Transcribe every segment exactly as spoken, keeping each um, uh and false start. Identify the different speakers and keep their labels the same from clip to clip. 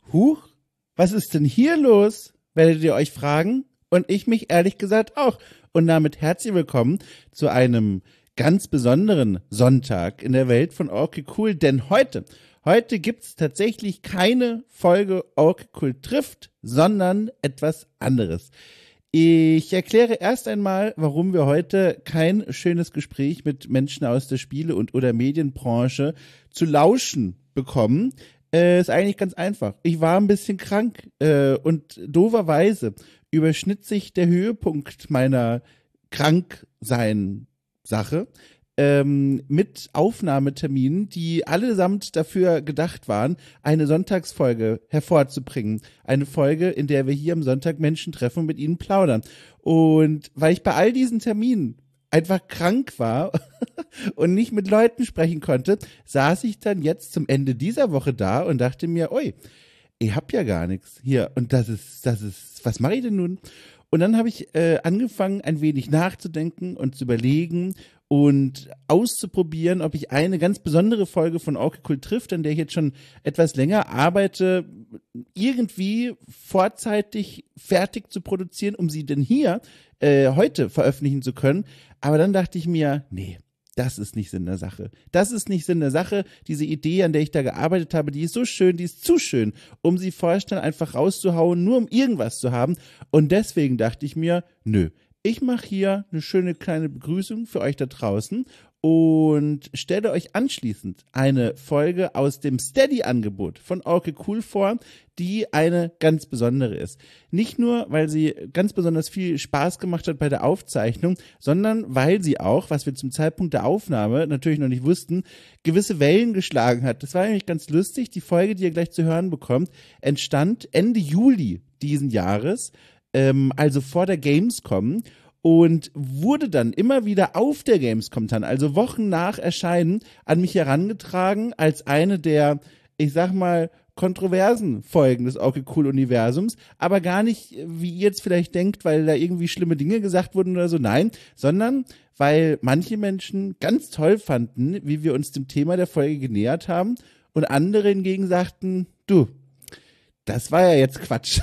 Speaker 1: Huch, was ist denn hier los? Werdet ihr euch fragen? Und ich mich ehrlich gesagt auch. Und damit herzlich willkommen zu einem ganz besonderen Sonntag in der Welt von Okay Cool. Denn heute, heute gibt's tatsächlich keine Folge Okay Cool trifft, sondern etwas anderes. Ich erkläre erst einmal, warum wir heute kein schönes Gespräch mit Menschen aus der Spiele- und oder Medienbranche zu lauschen bekommen. Äh, ist eigentlich ganz einfach. Ich war ein bisschen krank äh, und dooferweise überschnitt sich der Höhepunkt meiner Kranksein-Sache ähm, mit Aufnahmeterminen, die allesamt dafür gedacht waren, eine Sonntagsfolge hervorzubringen. Eine Folge, in der wir hier am Sonntag Menschen treffen und mit ihnen plaudern. Und weil ich bei all diesen Terminen einfach krank war und nicht mit Leuten sprechen konnte, saß ich dann jetzt zum Ende dieser Woche da und dachte mir, oi, ich hab ja gar nichts hier und das ist, das ist, was mache ich denn nun? Und dann habe ich äh, angefangen, ein wenig nachzudenken und zu überlegen und auszuprobieren, ob ich eine ganz besondere Folge von Okay Cool trifft, an der ich jetzt schon etwas länger arbeite, irgendwie vorzeitig fertig zu produzieren, um sie denn hier äh, heute veröffentlichen zu können. Aber dann dachte ich mir, nee, das ist nicht Sinn der Sache. Das ist nicht Sinn der Sache. Diese Idee, an der ich da gearbeitet habe, die ist so schön, die ist zu schön, um sie vorstellen, einfach rauszuhauen, nur um irgendwas zu haben. Und deswegen dachte ich mir, nö, ich mache hier eine schöne kleine Begrüßung für euch da draußen und stelle euch anschließend eine Folge aus dem Steady-Angebot von Okay Cool vor, die eine ganz besondere ist. Nicht nur, weil sie ganz besonders viel Spaß gemacht hat bei der Aufzeichnung, sondern weil sie auch, was wir zum Zeitpunkt der Aufnahme natürlich noch nicht wussten, gewisse Wellen geschlagen hat. Das war nämlich ganz lustig. Die Folge, die ihr gleich zu hören bekommt, entstand Ende Juli diesen Jahres, ähm, also vor der Gamescom. Und wurde dann immer wieder auf der Gamescom dann, also Wochen nach Erscheinen, an mich herangetragen als eine der, ich sag mal, kontroversen Folgen des Okay Cool Universums, aber gar nicht, wie ihr jetzt vielleicht denkt, weil da irgendwie schlimme Dinge gesagt wurden oder so, nein, sondern weil manche Menschen ganz toll fanden, wie wir uns dem Thema der Folge genähert haben und andere hingegen sagten, du, das war ja jetzt Quatsch.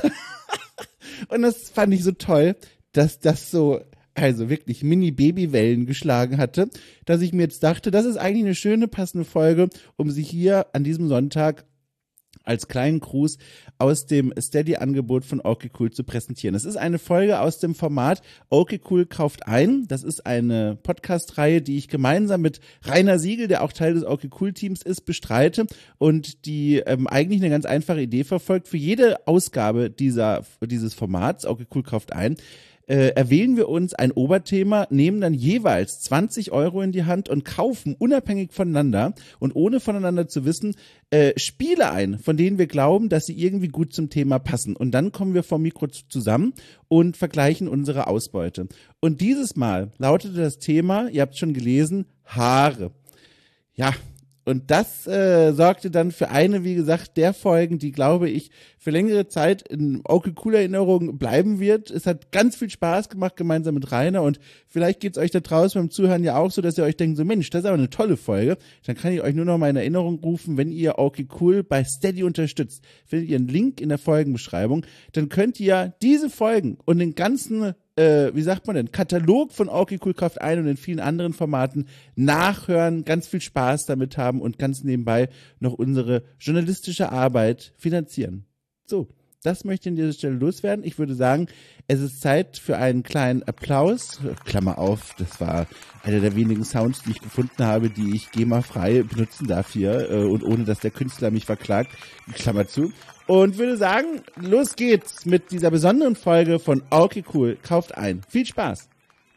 Speaker 1: Und das fand ich so toll, dass das so, also wirklich Mini-Baby-Wellen geschlagen hatte, dass ich mir jetzt dachte, das ist eigentlich eine schöne, passende Folge, um sie hier an diesem Sonntag als kleinen Gruß aus dem Steady-Angebot von Okay Cool zu präsentieren. Es ist eine Folge aus dem Format Okay Cool kauft ein. Das ist eine Podcast-Reihe, die ich gemeinsam mit Rainer Siegel, der auch Teil des Okay Cool-Teams ist, bestreite und die ähm, eigentlich eine ganz einfache Idee verfolgt. Für jede Ausgabe dieser dieses Formats, Okay Cool kauft ein, Äh, erwählen wir uns ein Oberthema, nehmen dann jeweils zwanzig Euro in die Hand und kaufen unabhängig voneinander und ohne voneinander zu wissen, äh, Spiele ein, von denen wir glauben, dass sie irgendwie gut zum Thema passen. Und dann kommen wir vom Mikro zusammen und vergleichen unsere Ausbeute. Und dieses Mal lautete das Thema, ihr habt es schon gelesen, Haare. Ja, und das äh, sorgte dann für eine, wie gesagt, der Folgen, die, glaube ich, für längere Zeit in Okay Cool Erinnerung bleiben wird. Es hat ganz viel Spaß gemacht, gemeinsam mit Rainer. Und vielleicht geht's euch da draußen beim Zuhören ja auch so, dass ihr euch denkt, so Mensch, das ist aber eine tolle Folge. Dann kann ich euch nur noch mal in Erinnerung rufen, wenn ihr Okay Cool bei Steady unterstützt, findet ihr einen Link in der Folgenbeschreibung. Dann könnt ihr diese Folgen und den ganzen Äh, wie sagt man denn, Katalog von Okay Cool kauft ein und in vielen anderen Formaten nachhören, ganz viel Spaß damit haben und ganz nebenbei noch unsere journalistische Arbeit finanzieren. So, das möchte ich an dieser Stelle loswerden. Ich würde sagen, es ist Zeit für einen kleinen Applaus. Klammer auf, das war einer der wenigen Sounds, die ich gefunden habe, die ich GEMA-frei benutzen darf hier äh, und ohne, dass der Künstler mich verklagt. Klammer zu. Und würde sagen, los geht's mit dieser besonderen Folge von Okay Cool kauft ein. Viel Spaß!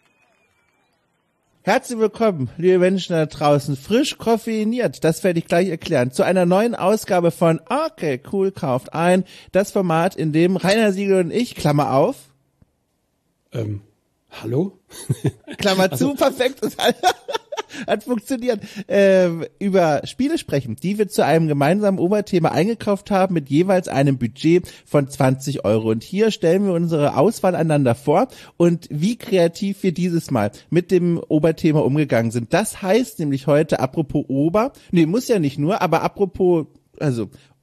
Speaker 1: Herzlich willkommen, liebe Menschen da draußen, frisch koffeiniert, das werde ich gleich erklären, zu einer neuen Ausgabe von Okay Cool kauft ein, das Format, in dem Rainer Siegel und ich, Klammer auf,
Speaker 2: ähm, hallo?
Speaker 1: Klammer zu, also, perfekt, das hat, hat funktioniert, äh, über Spiele sprechen, die wir zu einem gemeinsamen Oberthema eingekauft haben, mit jeweils einem Budget von zwanzig Euro. Und hier stellen wir unsere Auswahl einander vor und wie kreativ wir dieses Mal mit dem Oberthema umgegangen sind. Das heißt nämlich heute, apropos Ober, nee, muss ja nicht nur, aber apropos, also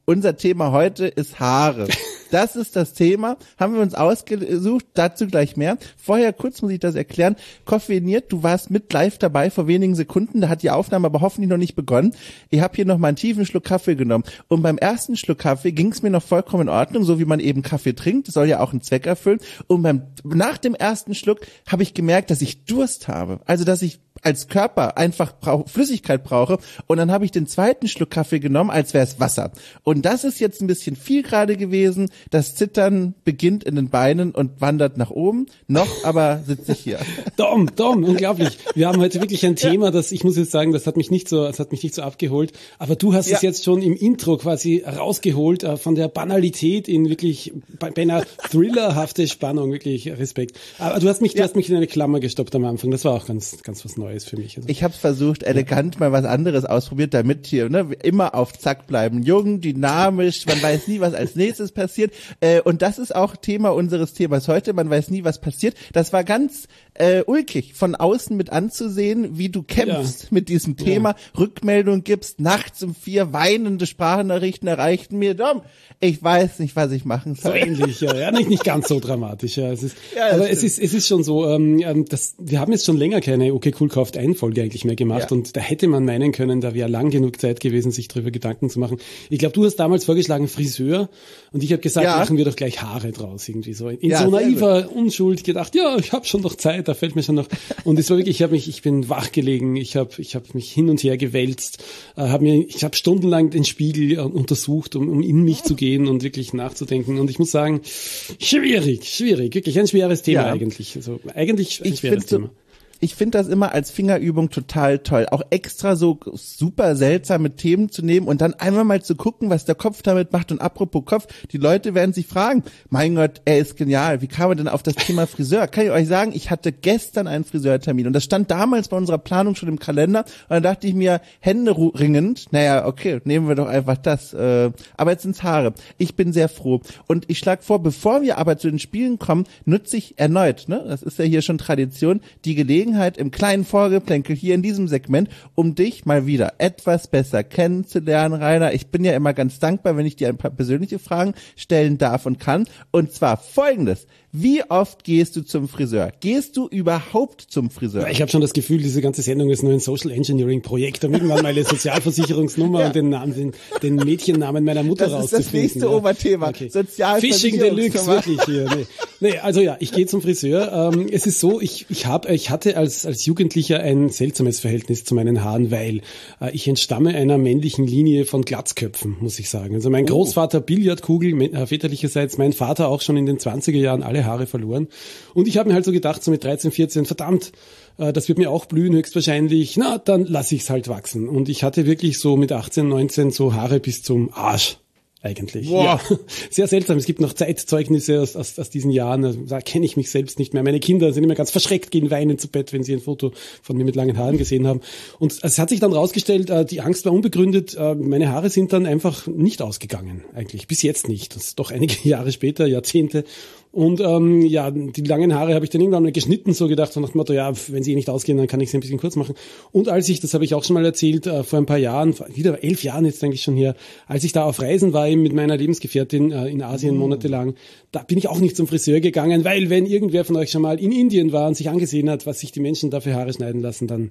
Speaker 1: Unser Thema heute ist Haare. Das ist das Thema, haben wir uns ausgesucht, dazu gleich mehr. Vorher kurz muss ich das erklären. Koffeiniert, du warst mit live dabei vor wenigen Sekunden, da hat die Aufnahme aber hoffentlich noch nicht begonnen. Ich habe hier noch mal einen tiefen Schluck Kaffee genommen und beim ersten Schluck Kaffee ging es mir noch vollkommen in Ordnung, so wie man eben Kaffee trinkt, das soll ja auch einen Zweck erfüllen. Und beim nach dem ersten Schluck habe ich gemerkt, dass ich Durst habe, also dass ich als Körper einfach brauch, Flüssigkeit brauche und dann habe ich den zweiten Schluck Kaffee genommen, als wäre es Wasser. Und das ist jetzt ein bisschen viel gerade gewesen. Das Zittern beginnt in den Beinen und wandert nach oben. Noch aber sitze ich hier.
Speaker 2: Dom, Dom, unglaublich. Wir haben heute wirklich ein Thema, das, ich muss jetzt sagen, das hat mich nicht so, das hat mich nicht so abgeholt. Aber du hast ja. es jetzt schon im Intro quasi rausgeholt, äh, von der Banalität in wirklich beinahe thrillerhafte Spannung, wirklich Respekt. Aber du hast mich, ja. du hast mich in eine Klammer gestoppt am Anfang. Das war auch ganz, ganz was Neues für mich. Also.
Speaker 1: Ich habe versucht, elegant ja. mal was anderes ausprobiert, damit hier ne, immer auf Zack bleiben. Jung, dynamisch, man weiß nie, was als nächstes passiert. Äh, und das ist auch Thema unseres Themas heute. Man weiß nie, was passiert. Das war ganz äh, ulkig, von außen mit anzusehen, wie du kämpfst ja. mit diesem Thema, ja. Rückmeldung gibst, nachts um vier weinende Sprachnachrichten erreichten mir. Dom, ich weiß nicht, was ich machen soll.
Speaker 2: So ähnlich, ja, ja nicht, nicht ganz so dramatisch. Ja, es ist, ja, aber es ist, es ist schon so, ähm, das, wir haben jetzt schon länger keine Okay Cool Kauft ein Folge eigentlich mehr gemacht ja. und da hätte man meinen können, da wäre lang genug Zeit gewesen, sich darüber Gedanken zu machen. Ich glaube, du hast damals vorgeschlagen Friseur und ich habe gesagt, ja. machen wir doch gleich Haare draus irgendwie so. In ja, so naiver Unschuld gedacht, ja, ich habe schon noch Zeit, da fällt mir schon noch. Und es war wirklich, ich habe mich, ich bin wachgelegen, ich habe, ich habe mich hin und her gewälzt, äh, habe mir, ich habe stundenlang den Spiegel äh, untersucht, um, um in mich zu gehen und wirklich nachzudenken. Und ich muss sagen, schwierig, schwierig, wirklich ein schweres Thema ja. eigentlich. Also eigentlich ein
Speaker 1: ich
Speaker 2: schweres Thema.
Speaker 1: So Ich finde das immer als Fingerübung total toll, auch extra so super seltsame Themen zu nehmen und dann einmal mal zu gucken, was der Kopf damit macht. Und apropos Kopf, die Leute werden sich fragen, mein Gott, er ist genial, wie kam er denn auf das Thema Friseur? Kann ich euch sagen, ich hatte gestern einen Friseurtermin und das stand damals bei unserer Planung schon im Kalender und dann dachte ich mir, Hände ringend, naja, okay, nehmen wir doch einfach das, äh, aber jetzt ins Haare. Ich bin sehr froh und ich schlage vor, bevor wir aber zu den Spielen kommen, nutze ich erneut, ne, das ist ja hier schon Tradition, die Gelegenheit, im kleinen Vorgeplänkel hier in diesem Segment, um dich mal wieder etwas besser kennenzulernen, Rainer. Ich bin ja immer ganz dankbar, wenn ich dir ein paar persönliche Fragen stellen darf und kann. Und zwar folgendes. Wie oft gehst du zum Friseur? Gehst du überhaupt zum Friseur?
Speaker 2: Ich habe schon das Gefühl, diese ganze Sendung ist nur ein Social Engineering Projekt, um irgendwann meine Sozialversicherungsnummer ja. und den Namen, den, den Mädchennamen meiner Mutter rauszufinden.
Speaker 1: Das ist das nächste ja. Oberthema. Okay.
Speaker 2: Phishing Deluxe, wirklich hier. Nee. nee, also ja, ich gehe zum Friseur. Ähm, es ist so, ich ich habe, ich hatte als als Jugendlicher ein seltsames Verhältnis zu meinen Haaren, weil äh, ich entstamme einer männlichen Linie von Glatzköpfen, muss ich sagen. Also mein oh. Großvater Billardkugel, äh, väterlicherseits, mein Vater auch schon in den zwanziger Jahren alle Haare verloren. Und ich habe mir halt so gedacht, so mit dreizehn, vierzehn, verdammt, äh, das wird mir auch blühen höchstwahrscheinlich, na, dann lasse ich es halt wachsen. Und ich hatte wirklich so mit achtzehn, neunzehn so Haare bis zum Arsch. Eigentlich. Wow. Ja, sehr seltsam. Es gibt noch Zeitzeugnisse aus, aus, aus diesen Jahren. Also, da kenne ich mich selbst nicht mehr. Meine Kinder sind immer ganz verschreckt, gehen weinend zu Bett, wenn sie ein Foto von mir mit langen Haaren gesehen haben. Und es hat sich dann rausgestellt, äh, die Angst war unbegründet. Äh, meine Haare sind dann einfach nicht ausgegangen. Eigentlich. Bis jetzt nicht. Das ist doch einige Jahre später, Jahrzehnte. Und ähm, ja, die langen Haare habe ich dann irgendwann mal geschnitten, so gedacht, so nach dem Motto, ja, wenn sie eh nicht ausgehen, dann kann ich sie ein bisschen kurz machen. Und als ich, das habe ich auch schon mal erzählt, äh, vor ein paar Jahren, wieder elf Jahren jetzt eigentlich schon her, als ich da auf Reisen war eben mit meiner Lebensgefährtin äh, in Asien mhm. monatelang, da bin ich auch nicht zum Friseur gegangen, weil wenn irgendwer von euch schon mal in Indien war und sich angesehen hat, was sich die Menschen da für Haare schneiden lassen, dann...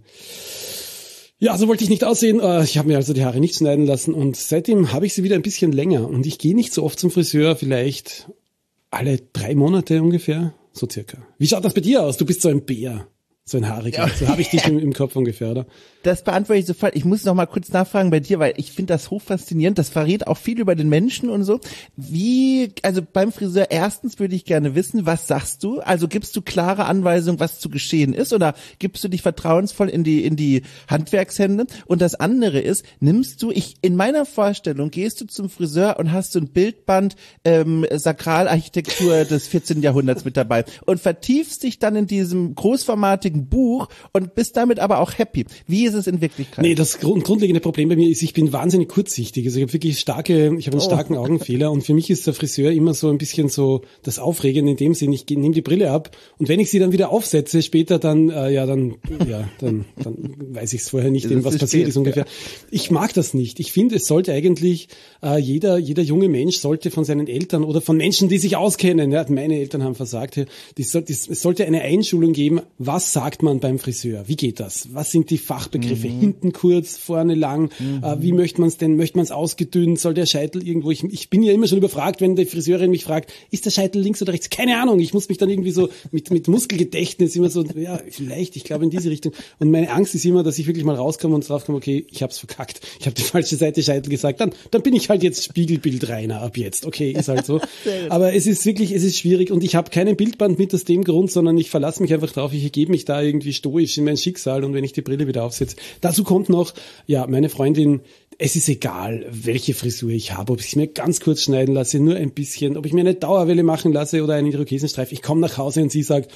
Speaker 2: Ja, so wollte ich nicht aussehen. Ich habe mir also die Haare nicht schneiden lassen und seitdem habe ich sie wieder ein bisschen länger und ich gehe nicht so oft zum Friseur, vielleicht alle drei Monate ungefähr, so circa. Wie schaut das bei dir aus? Du bist so ein Bär, so ein Haariger. Ja. So habe ich dich im, im Kopf ungefähr, oder?
Speaker 1: Das beantworte ich sofort. Ich muss noch mal kurz nachfragen bei dir, weil ich finde das hochfaszinierend. Das verrät auch viel über den Menschen und so. Wie, also beim Friseur, erstens würde ich gerne wissen, was sagst du? Also gibst du klare Anweisungen, was zu geschehen ist, oder gibst du dich vertrauensvoll in die in die Handwerkshände? Und das andere ist, nimmst du, ich in meiner Vorstellung gehst du zum Friseur und hast so ein Bildband ähm, Sakralarchitektur des vierzehnten Jahrhunderts mit dabei und vertiefst dich dann in diesem großformatigen dreihundertseitigen Buch und bist damit aber auch happy. Wie ist es in Wirklichkeit?
Speaker 2: Nee, das grund, grundlegende Problem bei mir ist, ich bin wahnsinnig kurzsichtig. Also ich habe wirklich starke, ich habe einen starken oh. Augenfehler und für mich ist der Friseur immer so ein bisschen so das Aufregende in dem Sinn, ich nehme die Brille ab und wenn ich sie dann wieder aufsetze später, dann äh, ja, dann ja, dann, dann weiß ich es vorher nicht, eben, was passiert ist ungefähr. Ja. Ich mag das nicht. Ich finde, es sollte eigentlich äh, jeder jeder junge Mensch sollte von seinen Eltern oder von Menschen, die sich auskennen, ja, meine Eltern haben versagt, die, soll, die, es sollte eine Einschulung geben, was sagt man beim Friseur? Wie geht das? Was sind die Fachbegriffe? Mhm. Hinten kurz, vorne lang, mhm. äh, wie möchte man es denn? Möchte man es ausgedünnt? Soll der Scheitel irgendwo? Ich, ich bin ja immer schon überfragt, wenn die Friseurin mich fragt, ist der Scheitel links oder rechts? Keine Ahnung. Ich muss mich dann irgendwie so mit, mit Muskelgedächtnis immer so, ja, vielleicht, ich glaube in diese Richtung. Und meine Angst ist immer, dass ich wirklich mal rauskomme und draufkomme, okay, ich hab's verkackt. Ich habe die falsche Seite Scheitel gesagt. Dann, dann bin ich halt jetzt Spiegelbildreiner ab jetzt. Okay, ist halt so. Aber es ist wirklich, es ist schwierig und ich habe keinen Bildband mit aus dem Grund, sondern ich verlasse mich einfach drauf. Ich ergebe mich da irgendwie stoisch in mein Schicksal und wenn ich die Brille wieder aufsetze. Dazu kommt noch, ja, meine Freundin, es ist egal, welche Frisur ich habe, ob ich es mir ganz kurz schneiden lasse, nur ein bisschen, ob ich mir eine Dauerwelle machen lasse oder einen Irokesenstreif. Ich komme nach Hause und sie sagt,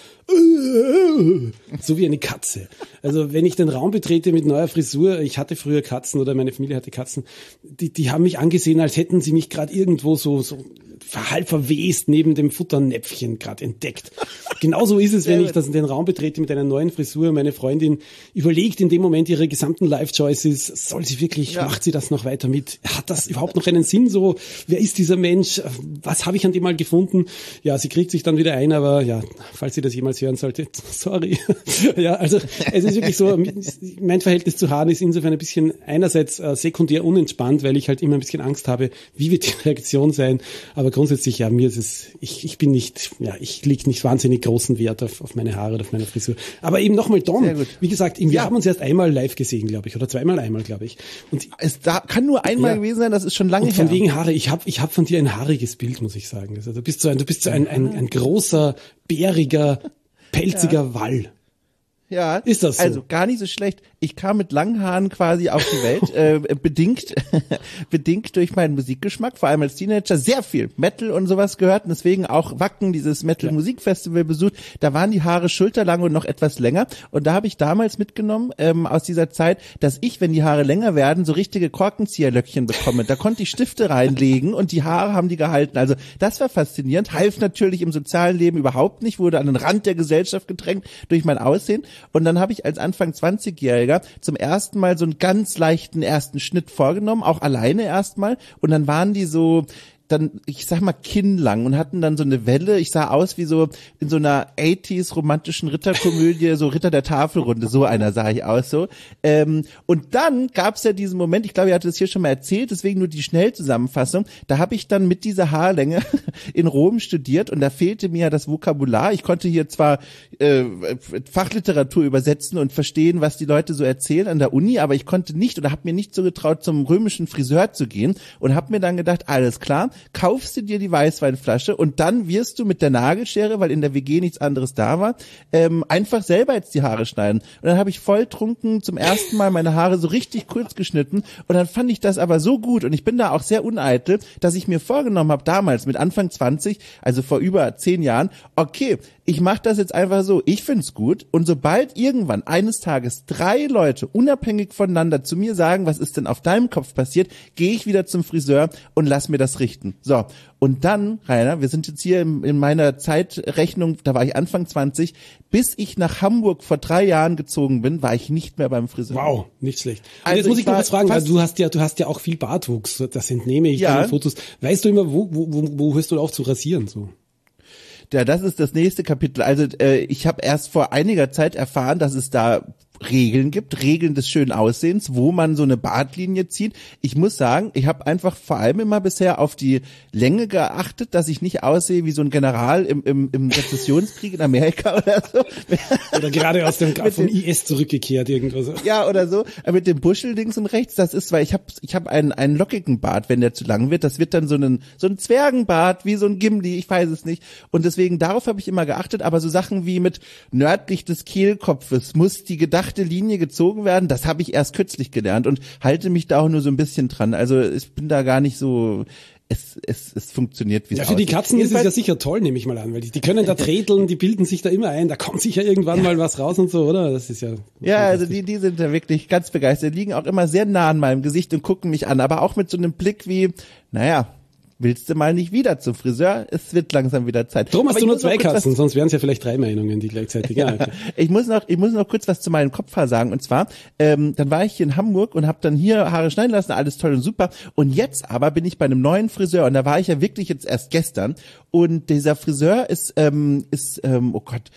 Speaker 2: äh, so wie eine Katze. Also wenn ich den Raum betrete mit neuer Frisur, ich hatte früher Katzen oder meine Familie hatte Katzen, die, die haben mich angesehen, als hätten sie mich gerade irgendwo so, so halb verwest neben dem Futternäpfchen gerade entdeckt. Genauso ist es, wenn ich das in den Raum betrete mit einer neuen Frisur. Meine Freundin überlegt in dem Moment ihre gesamten Life-Choices. Soll sie wirklich, ja. macht sie das noch weiter mit? Hat das überhaupt noch einen Sinn? So, wer ist dieser Mensch? Was habe ich an dem mal gefunden? Ja, sie kriegt sich dann wieder ein, aber ja, falls sie das jemals hören sollte, sorry. Ja, also es ist wirklich so, mein Verhältnis zu Haaren ist insofern ein bisschen einerseits äh, sekundär unentspannt, weil ich halt immer ein bisschen Angst habe, wie wird die Reaktion sein, aber grundsätzlich, ja, mir ist es, ich, ich bin nicht, ja, ich lege nicht wahnsinnig großen Wert auf, auf meine Haare oder auf meine Frisur. Aber eben nochmal, Dom, wie gesagt, wir ja. haben uns erst einmal live gesehen, glaube ich, oder zweimal einmal, glaube ich. Und
Speaker 1: es da, kann nur einmal ja. gewesen sein, das ist schon lange
Speaker 2: und
Speaker 1: her.
Speaker 2: Von wegen Haare, ich habe ich hab von dir ein haariges Bild, muss ich sagen. Also du bist so ein, du bist so ein, ein, ein großer, bäriger, pelziger ja. Wall.
Speaker 1: Ja,
Speaker 2: ist das so?
Speaker 1: Also gar nicht so schlecht. Ich kam mit langen Haaren quasi auf die Welt, äh, bedingt, bedingt durch meinen Musikgeschmack, vor allem als Teenager, sehr viel Metal und sowas gehört und deswegen auch Wacken, dieses Metal-Musikfestival besucht. Da waren die Haare schulterlang und noch etwas länger und da habe ich damals mitgenommen ähm, aus dieser Zeit, dass ich, wenn die Haare länger werden, so richtige Korkenzieherlöckchen bekomme. Da konnte ich Stifte reinlegen und die Haare haben die gehalten. Also das war faszinierend, half natürlich im sozialen Leben überhaupt nicht, wurde an den Rand der Gesellschaft gedrängt durch mein Aussehen. Und dann habe ich als Anfang zwanzigjähriger zum ersten Mal so einen ganz leichten ersten Schnitt vorgenommen, auch alleine erstmal. Und dann waren die so, dann, ich sag mal, kinnlang und hatten dann so eine Welle. Ich sah aus wie so in so einer achtziger romantischen Ritterkomödie, so Ritter der Tafelrunde, so einer sah ich aus so. Ähm, und dann gab's ja diesen Moment, ich glaube, ihr hattet das hier schon mal erzählt, deswegen nur die Schnellzusammenfassung. Da habe ich dann mit dieser Haarlänge in Rom studiert und da fehlte mir ja das Vokabular. Ich konnte hier zwar äh, Fachliteratur übersetzen und verstehen, was die Leute so erzählen an der Uni, aber ich konnte nicht oder habe mir nicht so getraut, zum römischen Friseur zu gehen und habe mir dann gedacht, alles klar, kaufst du dir die Weißweinflasche und dann wirst du mit der Nagelschere, weil in der W G nichts anderes da war, ähm, einfach selber jetzt die Haare schneiden. Und dann habe ich volltrunken zum ersten Mal meine Haare so richtig kurz geschnitten und dann fand ich das aber so gut und ich bin da auch sehr uneitel, dass ich mir vorgenommen habe, damals mit Anfang zwanzig, also vor über zehn Jahren, okay, ich mache das jetzt einfach so, ich find's gut und sobald irgendwann eines Tages drei Leute unabhängig voneinander zu mir sagen, was ist denn auf deinem Kopf passiert, gehe ich wieder zum Friseur und lass mir das richten. So, und dann, Rainer, wir sind jetzt hier in, in meiner Zeitrechnung, da war ich Anfang zwanzig, bis ich nach Hamburg vor drei Jahren gezogen bin, war ich nicht mehr beim Friseur.
Speaker 2: Wow, nicht schlecht. Und also jetzt muss ich noch was fragen, weil du hast ja, du hast ja auch viel Bartwuchs, das entnehme ich ja. deinen Fotos. Weißt du immer, wo, wo, wo, wo hörst du auf zu rasieren, so?
Speaker 1: Ja, das ist das nächste Kapitel. Also äh, ich habe erst vor einiger Zeit erfahren, dass es da Regeln gibt, Regeln des schönen Aussehens, wo man so eine Bartlinie zieht. Ich muss sagen, ich habe einfach vor allem immer bisher auf die Länge geachtet, dass ich nicht aussehe wie so ein General im, im, im Rezessionskrieg in Amerika oder so.
Speaker 2: Oder gerade aus dem vom I S zurückgekehrt irgendwo so.
Speaker 1: Ja, oder so. Aber mit dem Buschel links und rechts, das ist, weil ich habe ich hab einen einen lockigen Bart, wenn der zu lang wird. Das wird dann so ein so ein Zwergenbart, wie so ein Gimli, ich weiß es nicht. Und deswegen, darauf habe ich immer geachtet. Aber so Sachen wie mit nördlich des Kehlkopfes muss die gedachte Linie gezogen werden, das habe ich erst kürzlich gelernt und halte mich da auch nur so ein bisschen dran. Also ich bin da gar nicht so es, es, es funktioniert, wie es
Speaker 2: Ja, für die Katzen ist es ja sicher toll, nehme ich mal an, weil die, die können da tredeln, die bilden sich da immer ein, da kommt sicher irgendwann mal was raus und so, oder? Das ist ja.
Speaker 1: Ja, also die, die sind da wirklich ganz begeistert, liegen auch immer sehr nah an meinem Gesicht und gucken mich an, aber auch mit so einem Blick wie, naja, willst du mal nicht wieder zum Friseur? Es wird langsam wieder Zeit.
Speaker 2: Drum hast Aber du nur zwei Katzen, sonst wären es ja vielleicht drei Meinungen, die gleichzeitig. Ja, okay.
Speaker 1: Ich muss noch, ich muss noch kurz was zu meinem Kopfhaar sagen. Und zwar, ähm, dann war ich hier in Hamburg und habe dann hier Haare schneiden lassen, alles toll und super. Und jetzt aber bin ich bei einem neuen Friseur und da war ich ja wirklich jetzt erst gestern. Und dieser Friseur ist, ähm, ist, ähm, oh Gott.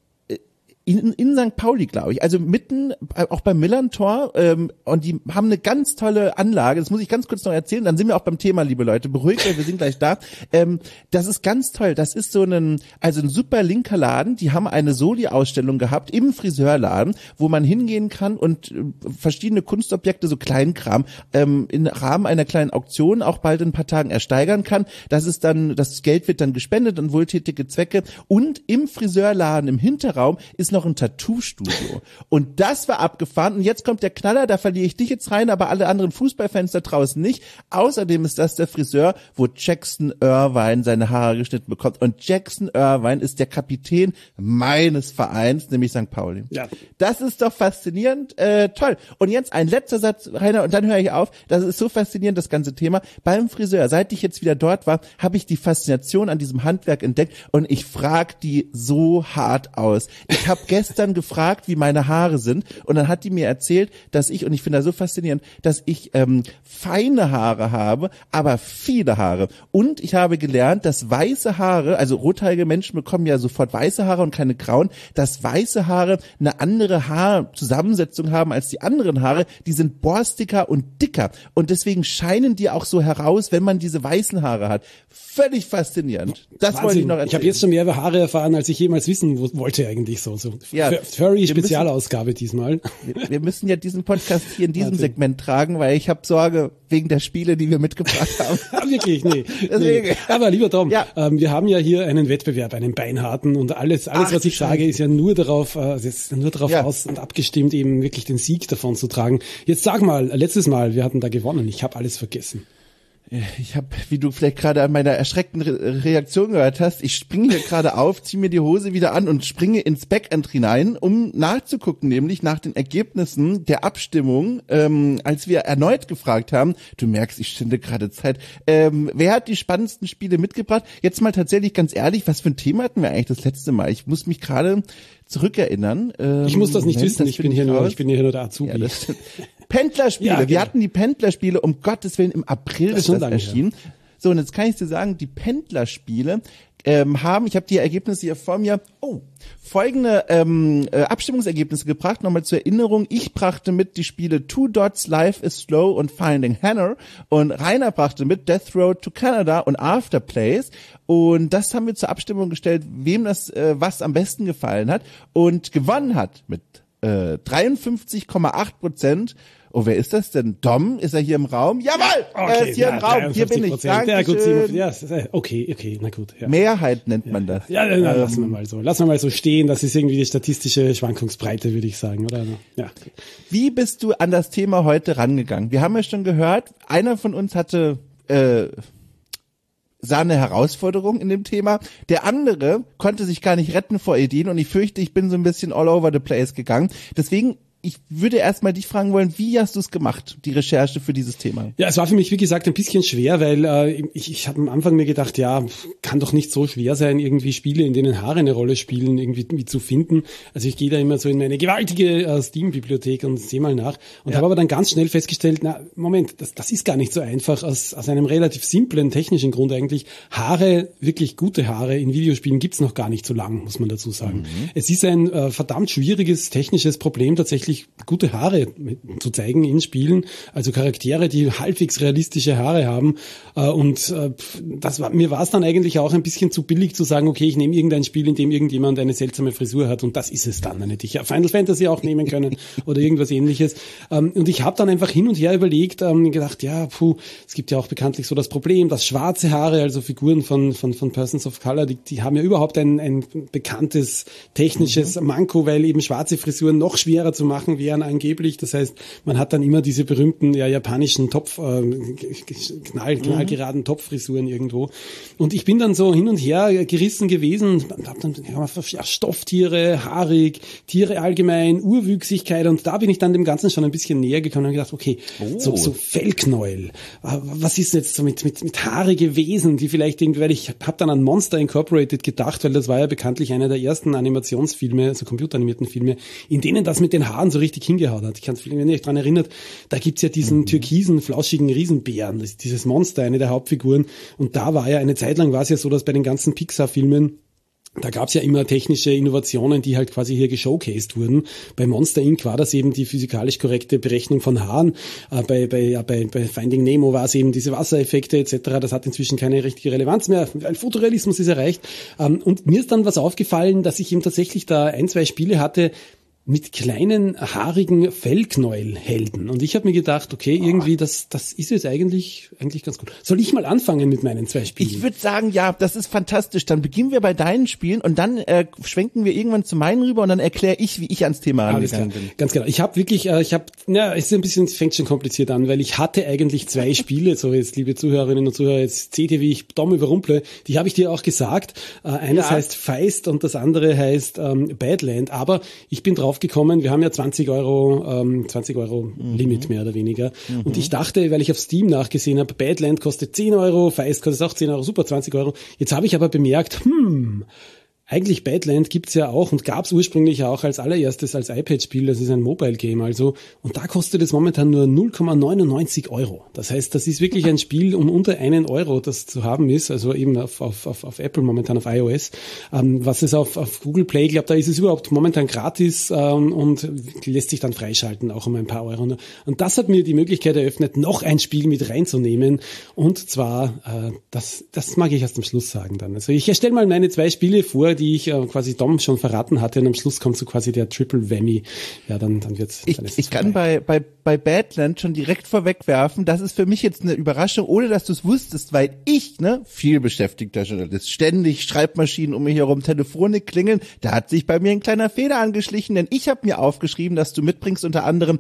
Speaker 1: In, in Sankt Pauli, glaube ich, also mitten, auch beim Millerntor, ähm, und die haben eine ganz tolle Anlage, das muss ich ganz kurz noch erzählen, dann sind wir auch beim Thema, liebe Leute, beruhigt euch, wir sind gleich da. Ähm, das ist ganz toll, das ist so ein, also ein super linker Laden, die haben eine Soli-Ausstellung gehabt im Friseurladen, wo man hingehen kann und äh, verschiedene Kunstobjekte, so Kleinkram, ähm, im Rahmen einer kleinen Auktion auch bald in ein paar Tagen ersteigern kann. Das ist dann, das Geld wird dann gespendet an wohltätige Zwecke und im Friseurladen, im Hinterraum ist noch ein Tattoo-Studio. Und das war abgefahren. Und jetzt kommt der Knaller, da verliere ich dich jetzt rein, aber alle anderen Fußballfans da draußen nicht. Außerdem ist das der Friseur, wo Jackson Irvine seine Haare geschnitten bekommt. Und Jackson Irvine ist der Kapitän meines Vereins, nämlich Sankt Pauli. Ja. Das ist doch faszinierend. Äh, toll. Und jetzt ein letzter Satz, Rainer, und dann höre ich auf. Das ist so faszinierend, das ganze Thema. Beim Friseur, seit ich jetzt wieder dort war, habe ich die Faszination an diesem Handwerk entdeckt und ich frage die so hart aus. Ich habe gestern gefragt, wie meine Haare sind und dann hat die mir erzählt, dass ich, und ich finde das so faszinierend, dass ich ähm, feine Haare habe, aber viele Haare. Und ich habe gelernt, dass weiße Haare, also rothaarige Menschen bekommen ja sofort weiße Haare und keine grauen, dass weiße Haare eine andere Haarzusammensetzung haben als die anderen Haare. Die sind borstiger und dicker und deswegen scheinen die auch so heraus, wenn man diese weißen Haare hat. Völlig faszinierend. Das Wahnsinn. Wollte ich noch erzählen.
Speaker 2: Ich habe jetzt schon mehr über Haare erfahren, als ich jemals wissen wollte eigentlich so. so. Ja, Furry-Spezialausgabe diesmal.
Speaker 1: Wir, wir müssen ja diesen Podcast hier in diesem Wahnsinn. Segment tragen, weil ich habe Sorge wegen der Spiele, die wir mitgebracht haben.
Speaker 2: Wirklich, nee. Deswegen. nee. Aber lieber Tom, ja. ähm, wir haben ja hier einen Wettbewerb, einen beinharten und alles, alles Ach, was ich sage, ist ja nur darauf, äh, ist nur darauf ja. aus und abgestimmt, eben wirklich den Sieg davon zu tragen. Jetzt sag mal, letztes Mal, wir hatten da gewonnen, ich habe alles vergessen.
Speaker 1: Ich habe, wie du vielleicht gerade an meiner erschreckten Re- Reaktion gehört hast, ich springe hier gerade auf, ziehe mir die Hose wieder an und springe ins Backend hinein, um nachzugucken, nämlich nach den Ergebnissen der Abstimmung, ähm, als wir erneut gefragt haben, du merkst, ich stinde gerade Zeit, ähm, wer hat die spannendsten Spiele mitgebracht? Jetzt mal tatsächlich ganz ehrlich, was für ein Thema hatten wir eigentlich das letzte Mal? Ich muss mich gerade zurückerinnern. Ähm,
Speaker 2: ich muss das nicht wissen, das ich bin hier nur, ich bin hier nur der Azubi. Ja, das
Speaker 1: Pendlerspiele, ja, genau. Wir hatten die Pendlerspiele, um Gottes Willen, im April das ist das erschienen. Ja. So, und jetzt kann ich dir sagen, die Pendlerspiele ähm, haben, ich habe die Ergebnisse hier vor mir, oh, folgende ähm, äh, Abstimmungsergebnisse gebracht. Nochmal zur Erinnerung, ich brachte mit die Spiele Two Dots, Life is Slow und Finding Hannah und Rainer brachte mit Death Road to Canada und Afterplays und das haben wir zur Abstimmung gestellt, wem das äh, was am besten gefallen hat und gewonnen hat mit äh, dreiundfünfzig Komma acht Prozent. Oh, wer ist das denn? Dom? Ist er hier im Raum? Jawohl! Ja, okay, er ist hier ja, im Raum. Hier bin ich. Dankeschön.
Speaker 2: Ja, okay, okay, na gut. Ja.
Speaker 1: Mehrheit nennt man das.
Speaker 2: Ja, ja, ja ähm, lassen wir mal so. Lassen wir mal so stehen. Das ist irgendwie die statistische Schwankungsbreite, würde ich sagen, oder? Ja.
Speaker 1: Wie bist du an das Thema heute rangegangen? Wir haben ja schon gehört, einer von uns hatte äh, sah eine Herausforderung in dem Thema. Der andere konnte sich gar nicht retten vor Ideen und ich fürchte, ich bin so ein bisschen all over the place gegangen. Deswegen ich würde erstmal dich fragen wollen, wie hast du es gemacht, die Recherche für dieses Thema?
Speaker 2: Ja, es war für mich, wie gesagt, ein bisschen schwer, weil äh, ich, ich habe am Anfang mir gedacht, ja, kann doch nicht so schwer sein, irgendwie Spiele, in denen Haare eine Rolle spielen, irgendwie zu finden. Also ich gehe da immer so in meine gewaltige äh, Steam-Bibliothek und sehe mal nach und ja. habe aber dann ganz schnell festgestellt, na, Moment, das, das ist gar nicht so einfach, aus, aus einem relativ simplen technischen Grund eigentlich. Haare, wirklich gute Haare in Videospielen gibt's noch gar nicht so lang, muss man dazu sagen. Mhm. Es ist ein äh, verdammt schwieriges technisches Problem, tatsächlich gute Haare zu zeigen in Spielen, also Charaktere, die halbwegs realistische Haare haben und äh, das war, mir war es dann eigentlich auch ein bisschen zu billig zu sagen, okay, ich nehme irgendein Spiel, in dem irgendjemand eine seltsame Frisur hat und das ist es dann. Dann hätte ich ja Final Fantasy auch nehmen können oder irgendwas ähnliches ähm, und ich habe dann einfach hin und her überlegt, ähm, gedacht, ja, puh, es gibt ja auch bekanntlich so das Problem, dass schwarze Haare, also Figuren von von von Persons of Color, die, die haben ja überhaupt ein, ein bekanntes technisches mhm. Manko, weil eben schwarze Frisuren noch schwerer zu machen machen wären angeblich. Das heißt, man hat dann immer diese berühmten ja, japanischen Topf, äh, knall, knallgeraden mhm. Topffrisuren irgendwo. Und ich bin dann so hin und her gerissen gewesen, hab dann ja, Stofftiere, haarig, Tiere allgemein, Urwüchsigkeit, und da bin ich dann dem Ganzen schon ein bisschen näher gekommen und habe gedacht, okay, oh. so, so Fellknäuel, was ist jetzt so mit, mit, mit haarige Wesen, die vielleicht irgendwie, weil ich habe dann an Monster Incorporated gedacht, weil das war ja bekanntlich einer der ersten Animationsfilme, also computeranimierten Filme, in denen das mit den Haaren so richtig hingehauen hat. Ich kann es wenn ihr euch daran erinnert, da gibt's ja diesen mhm. türkisen, flauschigen Riesenbären, das ist dieses Monster, eine der Hauptfiguren, und da war ja, eine Zeit lang war es ja so, dass bei den ganzen Pixar-Filmen, da gab's ja immer technische Innovationen, die halt quasi hier geshowcased wurden. Bei Monster Incorporated war das eben die physikalisch korrekte Berechnung von Haaren. Äh, bei, bei, ja, bei, bei Finding Nemo war es eben diese Wassereffekte et cetera. Das hat inzwischen keine richtige Relevanz mehr. Ein Fotorealismus ist erreicht. Ähm, und mir ist dann was aufgefallen, dass ich eben tatsächlich da ein, zwei Spiele hatte, mit kleinen, haarigen Fellknäuelhelden. Und ich habe mir gedacht, okay, irgendwie, das das ist jetzt eigentlich eigentlich ganz gut. Soll ich mal anfangen mit meinen zwei Spielen?
Speaker 1: Ich würde sagen, ja, das ist fantastisch. Dann beginnen wir bei deinen Spielen und dann äh, schwenken wir irgendwann zu meinen rüber und dann erkläre ich, wie ich ans Thema angegangen bin.
Speaker 2: Ganz genau. Ich habe wirklich, äh, ich habe, ja, es ist ein bisschen, es fängt schon kompliziert an, weil ich hatte eigentlich zwei Spiele, so jetzt, liebe Zuhörerinnen und Zuhörer, jetzt seht ihr, wie ich Dom überrumple, die habe ich dir auch gesagt. Äh, eines ja. heißt Feist und das andere heißt ähm, Badland, aber ich bin drauf gekommen, wir haben ja zwanzig Euro, ähm, zwanzig Euro mhm. Limit mehr oder weniger. Mhm. Und ich dachte, weil ich auf Steam nachgesehen habe, Badland kostet zehn Euro, Feist kostet auch zehn Euro, super, zwanzig Euro. Jetzt habe ich aber bemerkt, hm, eigentlich Badland gibt's ja auch und gab's ursprünglich auch als allererstes als iPad-Spiel, das ist ein Mobile-Game also, und da kostet es momentan nur null Komma neunundneunzig Euro. Das heißt, das ist wirklich ein Spiel um unter einen Euro, das zu haben ist, also eben auf, auf, auf, auf Apple momentan, auf iOS. Ähm, was es auf, auf Google Play, ich glaube, da ist es überhaupt momentan gratis ähm, und lässt sich dann freischalten, auch um ein paar Euro. Und das hat mir die Möglichkeit eröffnet, noch ein Spiel mit reinzunehmen, und zwar, äh, das, das mag ich erst am Schluss sagen dann. Also ich erstelle mal meine zwei Spiele vor, die ich äh, quasi Dom schon verraten hatte, und am Schluss kommt so quasi der Triple Whammy. Ja, dann dann wird's.
Speaker 1: Ich,
Speaker 2: dann ist
Speaker 1: ich kann bei bei bei Badland schon direkt vorwegwerfen, das ist für mich jetzt eine Überraschung, ohne dass du es wusstest, weil ich, ne, viel beschäftigter Journalist, ständig Schreibmaschinen um mich herum, Telefone klingeln, da hat sich bei mir ein kleiner Fehler angeschlichen, denn ich habe mir aufgeschrieben, dass du mitbringst unter anderem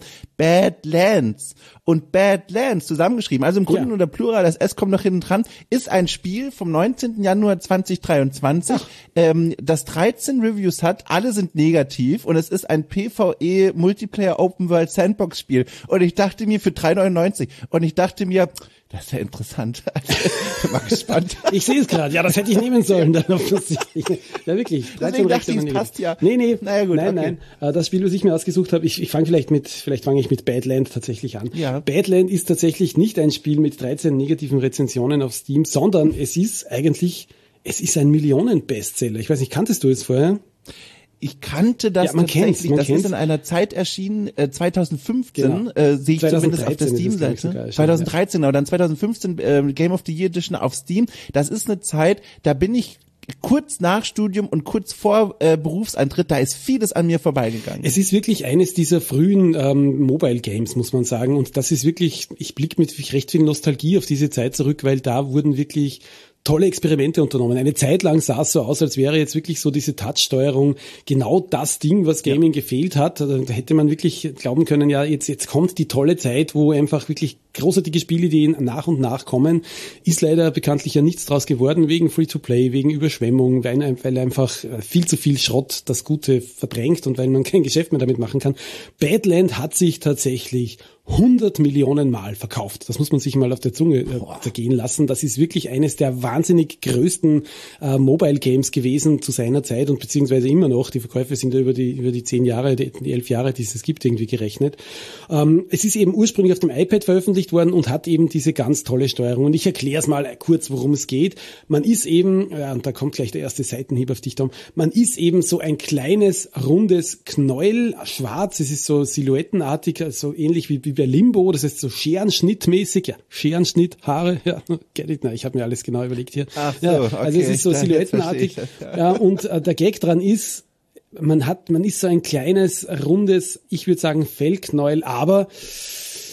Speaker 1: Badlands und Badlands zusammengeschrieben, also im Grunde ja. nur der Plural, das S kommt noch hinten dran, ist ein Spiel vom neunzehnten Januar zweitausenddreiundzwanzig, ähm, das dreizehn Reviews hat, alle sind negativ, und es ist ein PvE Multiplayer Open World Sandbox Spiel, und ich dachte mir für drei neunundneunzig, und ich dachte mir, das ist ja interessant. Ich bin mal gespannt.
Speaker 2: Ich sehe es gerade. Ja, das hätte ich nehmen sollen. Dann offensichtlich. Ja, wirklich.
Speaker 1: Deswegen dachte ich, es passt ja.
Speaker 2: Nee, nee. Naja, gut, nein, okay. nein. Das Spiel, was ich mir ausgesucht habe, ich, ich fange vielleicht mit, vielleicht fange ich mit Badland tatsächlich an. Ja. Badland ist tatsächlich nicht ein Spiel mit dreizehn negativen Rezensionen auf Steam, sondern es ist eigentlich, es ist ein Millionen-Bestseller. Ich weiß nicht, kanntest du es vorher?
Speaker 1: Ich kannte das
Speaker 2: ja, man
Speaker 1: tatsächlich.
Speaker 2: Kennt's, man
Speaker 1: das
Speaker 2: kennt's.
Speaker 1: ist in einer Zeit erschienen, äh, zweitausendfünfzehn, genau. äh, sehe ich zumindest auf der Steam-Seite. zweitausenddreizehn, genau, dann zweitausendfünfzehn äh, Game of the Year Edition auf Steam. Das ist eine Zeit, da bin ich kurz nach Studium und kurz vor äh, Berufseintritt, da ist vieles an mir vorbeigegangen.
Speaker 2: Es ist wirklich eines dieser frühen ähm, Mobile Games, muss man sagen. Und das ist wirklich, ich blicke mit recht viel Nostalgie auf diese Zeit zurück, weil da wurden wirklich tolle Experimente unternommen. Eine Zeit lang sah es so aus, als wäre jetzt wirklich so diese Touch-Steuerung genau das Ding, was Gaming ja. gefehlt hat. Da hätte man wirklich glauben können, ja, jetzt, jetzt kommt die tolle Zeit, wo einfach wirklich großartige Spielideen nach und nach kommen. Ist leider bekanntlich ja nichts draus geworden, wegen Free-to-Play, wegen Überschwemmung, weil, weil einfach viel zu viel Schrott das Gute verdrängt und weil man kein Geschäft mehr damit machen kann. Badland hat sich tatsächlich hundert Millionen Mal verkauft. Das muss man sich mal auf der Zunge äh, zergehen lassen. Das ist wirklich eines der wahnsinnig größten äh, Mobile Games gewesen zu seiner Zeit und beziehungsweise immer noch. Die Verkäufe sind ja über die über die zehn Jahre, die, die elf Jahre, die es gibt, irgendwie gerechnet. Ähm, es ist eben ursprünglich auf dem iPad veröffentlicht worden und hat eben diese ganz tolle Steuerung. Und ich erkläre es mal kurz, worum es geht. Man ist eben, ja, und da kommt gleich der erste Seitenhieb auf dich, Tom, man ist eben so ein kleines, rundes Knäuel, schwarz, es ist so silhouettenartig, so ähnlich wie bei Limbo, das heißt so Scherenschnittmäßig, ja, Scherenschnitt, Haare, ja, get it, na, ich habe mir alles genau überlegt hier.
Speaker 1: Ach so,
Speaker 2: ja,
Speaker 1: okay,
Speaker 2: also es ist so silhouettenartig, das, ja. ja, und äh, der Gag dran ist, man hat, man ist so ein kleines, rundes, ich würde sagen Fellknäuel, aber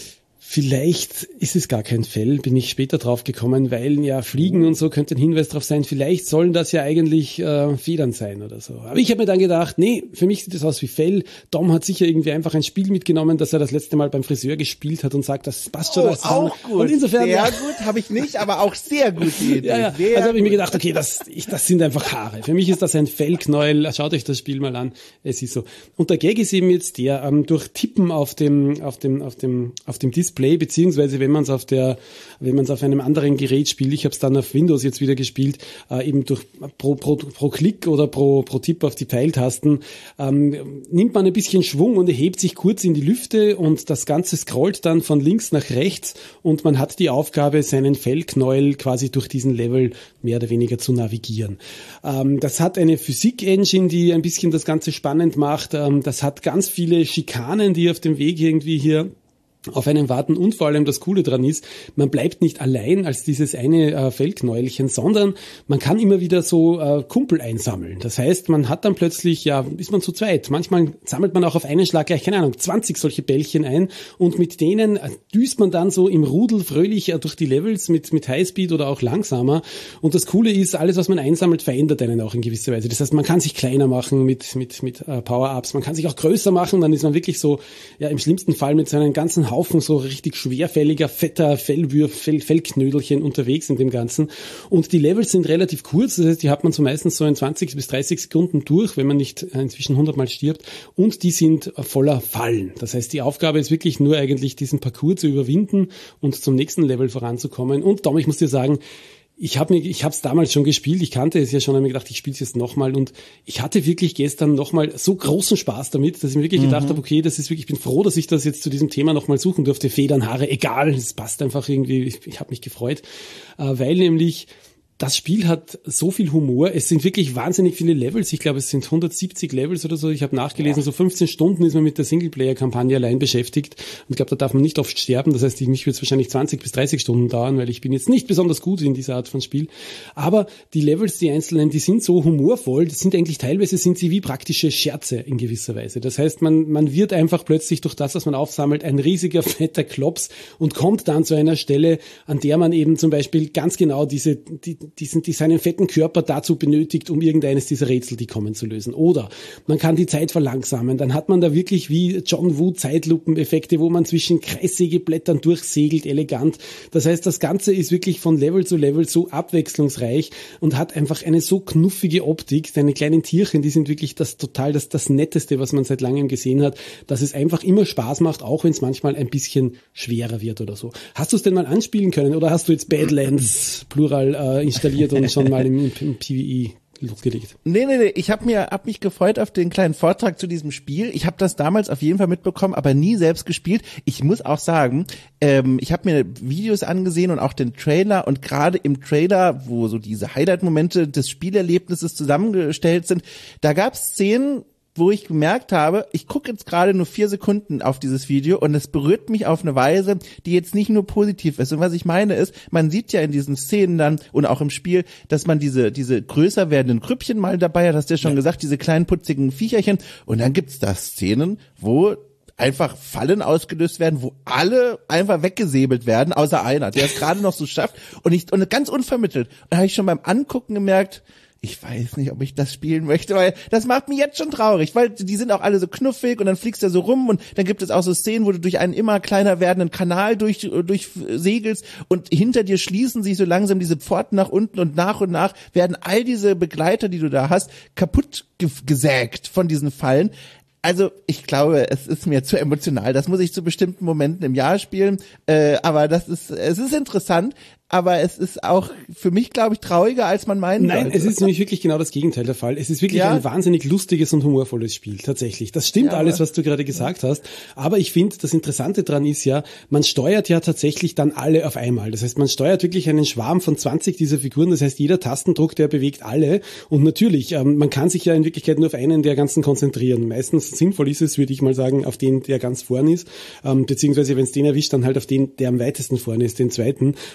Speaker 2: Vielleicht ist es gar kein Fell, bin ich später drauf gekommen, weil ja Fliegen und so könnte ein Hinweis drauf sein, vielleicht sollen das ja eigentlich äh, Federn sein oder so. Aber ich habe mir dann gedacht, nee, für mich sieht das aus wie Fell. Dom hat sicher irgendwie einfach ein Spiel mitgenommen, das er das letzte Mal beim Friseur gespielt hat und sagt, das passt schon.
Speaker 1: Oh,
Speaker 2: das
Speaker 1: auch gut.
Speaker 2: Und insofern,
Speaker 1: sehr
Speaker 2: ja,
Speaker 1: gut, habe ich nicht, aber auch sehr gute Idee.
Speaker 2: Ja, ja.
Speaker 1: Sehr
Speaker 2: also habe ich mir
Speaker 1: gut.
Speaker 2: gedacht, okay, das, ich, das sind einfach Haare. Für mich ist das ein Fellknäuel. Schaut euch das Spiel mal an. Es ist so. Und der Gag ist eben jetzt der, ähm, durch Tippen auf dem, auf dem, auf dem, auf dem Display, beziehungsweise wenn man es auf der, wenn man es auf einem anderen Gerät spielt, ich habe es dann auf Windows jetzt wieder gespielt, äh, eben durch pro, pro, pro Klick oder pro, pro Tipp auf die Pfeiltasten, ähm, nimmt man ein bisschen Schwung und erhebt sich kurz in die Lüfte und das Ganze scrollt dann von links nach rechts und man hat die Aufgabe, seinen Fellknäuel quasi durch diesen Level mehr oder weniger zu navigieren. Ähm, das hat eine Physik-Engine, die ein bisschen das Ganze spannend macht. Ähm, das hat ganz viele Schikanen, die auf dem Weg irgendwie hier auf einen warten und vor allem das Coole dran ist, man bleibt nicht allein als dieses eine äh, Fellknäuelchen, sondern man kann immer wieder so äh, Kumpel einsammeln. Das heißt, man hat dann plötzlich, ja, ist man zu zweit. Manchmal sammelt man auch auf einen Schlag gleich, keine Ahnung, zwanzig solche Bällchen ein und mit denen äh, düst man dann so im Rudel fröhlich äh, durch die Levels mit, mit Highspeed oder auch langsamer. Und das Coole ist, alles, was man einsammelt, verändert einen auch in gewisser Weise. Das heißt, man kann sich kleiner machen mit, mit, mit äh, Power-Ups, man kann sich auch größer machen, dann ist man wirklich so, ja, im schlimmsten Fall mit seinen ganzen Haufen so richtig schwerfälliger, fetter Fellwürf, Fell, Fellknödelchen unterwegs in dem Ganzen. Und die Levels sind relativ kurz, das heißt, die hat man so meistens so in zwanzig bis dreißig Sekunden durch, wenn man nicht inzwischen hundert Mal stirbt. Und die sind voller Fallen. Das heißt, die Aufgabe ist wirklich nur eigentlich diesen Parcours zu überwinden und zum nächsten Level voranzukommen. Und Dom, ich muss dir sagen, Ich habe mir, ich habe es damals schon gespielt, ich kannte es ja schon, habe mir gedacht, ich spiele es jetzt nochmal und ich hatte wirklich gestern nochmal so großen Spaß damit, dass ich mir wirklich mhm. gedacht habe, okay, das ist wirklich, ich bin froh, dass ich das jetzt zu diesem Thema nochmal suchen durfte. Federn, Haare, egal, es passt einfach irgendwie, ich, ich habe mich gefreut, äh, weil nämlich das Spiel hat so viel Humor. Es sind wirklich wahnsinnig viele Levels. Ich glaube, es sind hundertsiebzig Levels oder so. Ich habe nachgelesen, so fünfzehn Stunden ist man mit der Singleplayer-Kampagne allein beschäftigt. Und ich glaube, da darf man nicht oft sterben. Das heißt, mich wird es wahrscheinlich zwanzig bis dreißig Stunden dauern, weil ich bin jetzt nicht besonders gut in dieser Art von Spiel. Aber die Levels, die einzelnen, die sind so humorvoll. Das sind eigentlich teilweise sind sie wie praktische Scherze in gewisser Weise. Das heißt, man, man wird einfach plötzlich durch das, was man aufsammelt, ein riesiger, fetter Klops und kommt dann zu einer Stelle, an der man eben zum Beispiel ganz genau diese, die, diesen, die seinen fetten Körper dazu benötigt, um irgendeines dieser Rätsel, die kommen, zu lösen. Oder man kann die Zeit verlangsamen. Dann hat man da wirklich wie John Woo Zeitlupeneffekte, wo man zwischen Kreissägeblättern durchsegelt, elegant. Das heißt, das Ganze ist wirklich von Level zu Level so abwechslungsreich und hat einfach eine so knuffige Optik. Seine kleinen Tierchen, die sind wirklich das total das, das Netteste, was man seit langem gesehen hat, dass es einfach immer Spaß macht, auch wenn es manchmal ein bisschen schwerer wird oder so. Hast du es denn mal anspielen können oder hast du jetzt Badlands Plural äh, installiert und schon mal im, im P V E losgelegt?
Speaker 1: Nee, nee, nee, ich habe mir hab mich gefreut auf den kleinen Vortrag zu diesem Spiel. Ich habe das damals auf jeden Fall mitbekommen, aber nie selbst gespielt. Ich muss auch sagen, ähm, ich habe mir Videos angesehen und auch den Trailer und gerade im Trailer, wo so diese Highlight-Momente des Spielerlebnisses zusammengestellt sind, da gab es Szenen, wo ich gemerkt habe, ich gucke jetzt gerade nur vier Sekunden auf dieses Video und es berührt mich auf eine Weise, die jetzt nicht nur positiv ist. Und was ich meine ist, man sieht ja in diesen Szenen dann und auch im Spiel, dass man diese diese größer werdenden Grüppchen mal dabei hat, hast du ja schon ja. gesagt, diese kleinen putzigen Viecherchen. Und dann gibt's da Szenen, wo einfach Fallen ausgelöst werden, wo alle einfach weggesäbelt werden, außer einer, der es gerade noch so schafft. Und ich und ganz unvermittelt. Und da habe ich schon beim Angucken gemerkt, ich weiß nicht, ob ich das spielen möchte, weil das macht mich jetzt schon traurig, weil die sind auch alle so knuffig und dann fliegst du so rum und dann gibt es auch so Szenen, wo du durch einen immer kleiner werdenden Kanal durch, durch segelst und hinter dir schließen sich so langsam diese Pforten nach unten und nach und nach werden all diese Begleiter, die du da hast, kaputt gesägt von diesen Fallen. Also ich glaube, es ist mir zu emotional. Das muss ich zu bestimmten Momenten im Jahr spielen. Äh, aber das ist, es ist interessant. Aber es ist auch für mich, glaube ich, trauriger, als man meinen
Speaker 2: Nein,
Speaker 1: sollte.
Speaker 2: Es ist nämlich wirklich genau das Gegenteil der Fall. Es ist wirklich ja. ein wahnsinnig lustiges und humorvolles Spiel, tatsächlich. Das stimmt ja, alles, was du gerade gesagt ja. hast. Aber ich finde, das Interessante dran ist ja, man steuert ja tatsächlich dann alle auf einmal. Das heißt, man steuert wirklich einen Schwarm von zwanzig dieser Figuren. Das heißt, jeder Tastendruck, der bewegt alle. Und natürlich, ähm, man kann sich ja in Wirklichkeit nur auf einen der ganzen konzentrieren. Meistens sinnvoll ist es, würde ich mal sagen, auf den, der ganz vorn ist. Ähm, beziehungsweise, wenn es den erwischt, dann halt auf den, der am weitesten vorn ist, den zweiten. Und das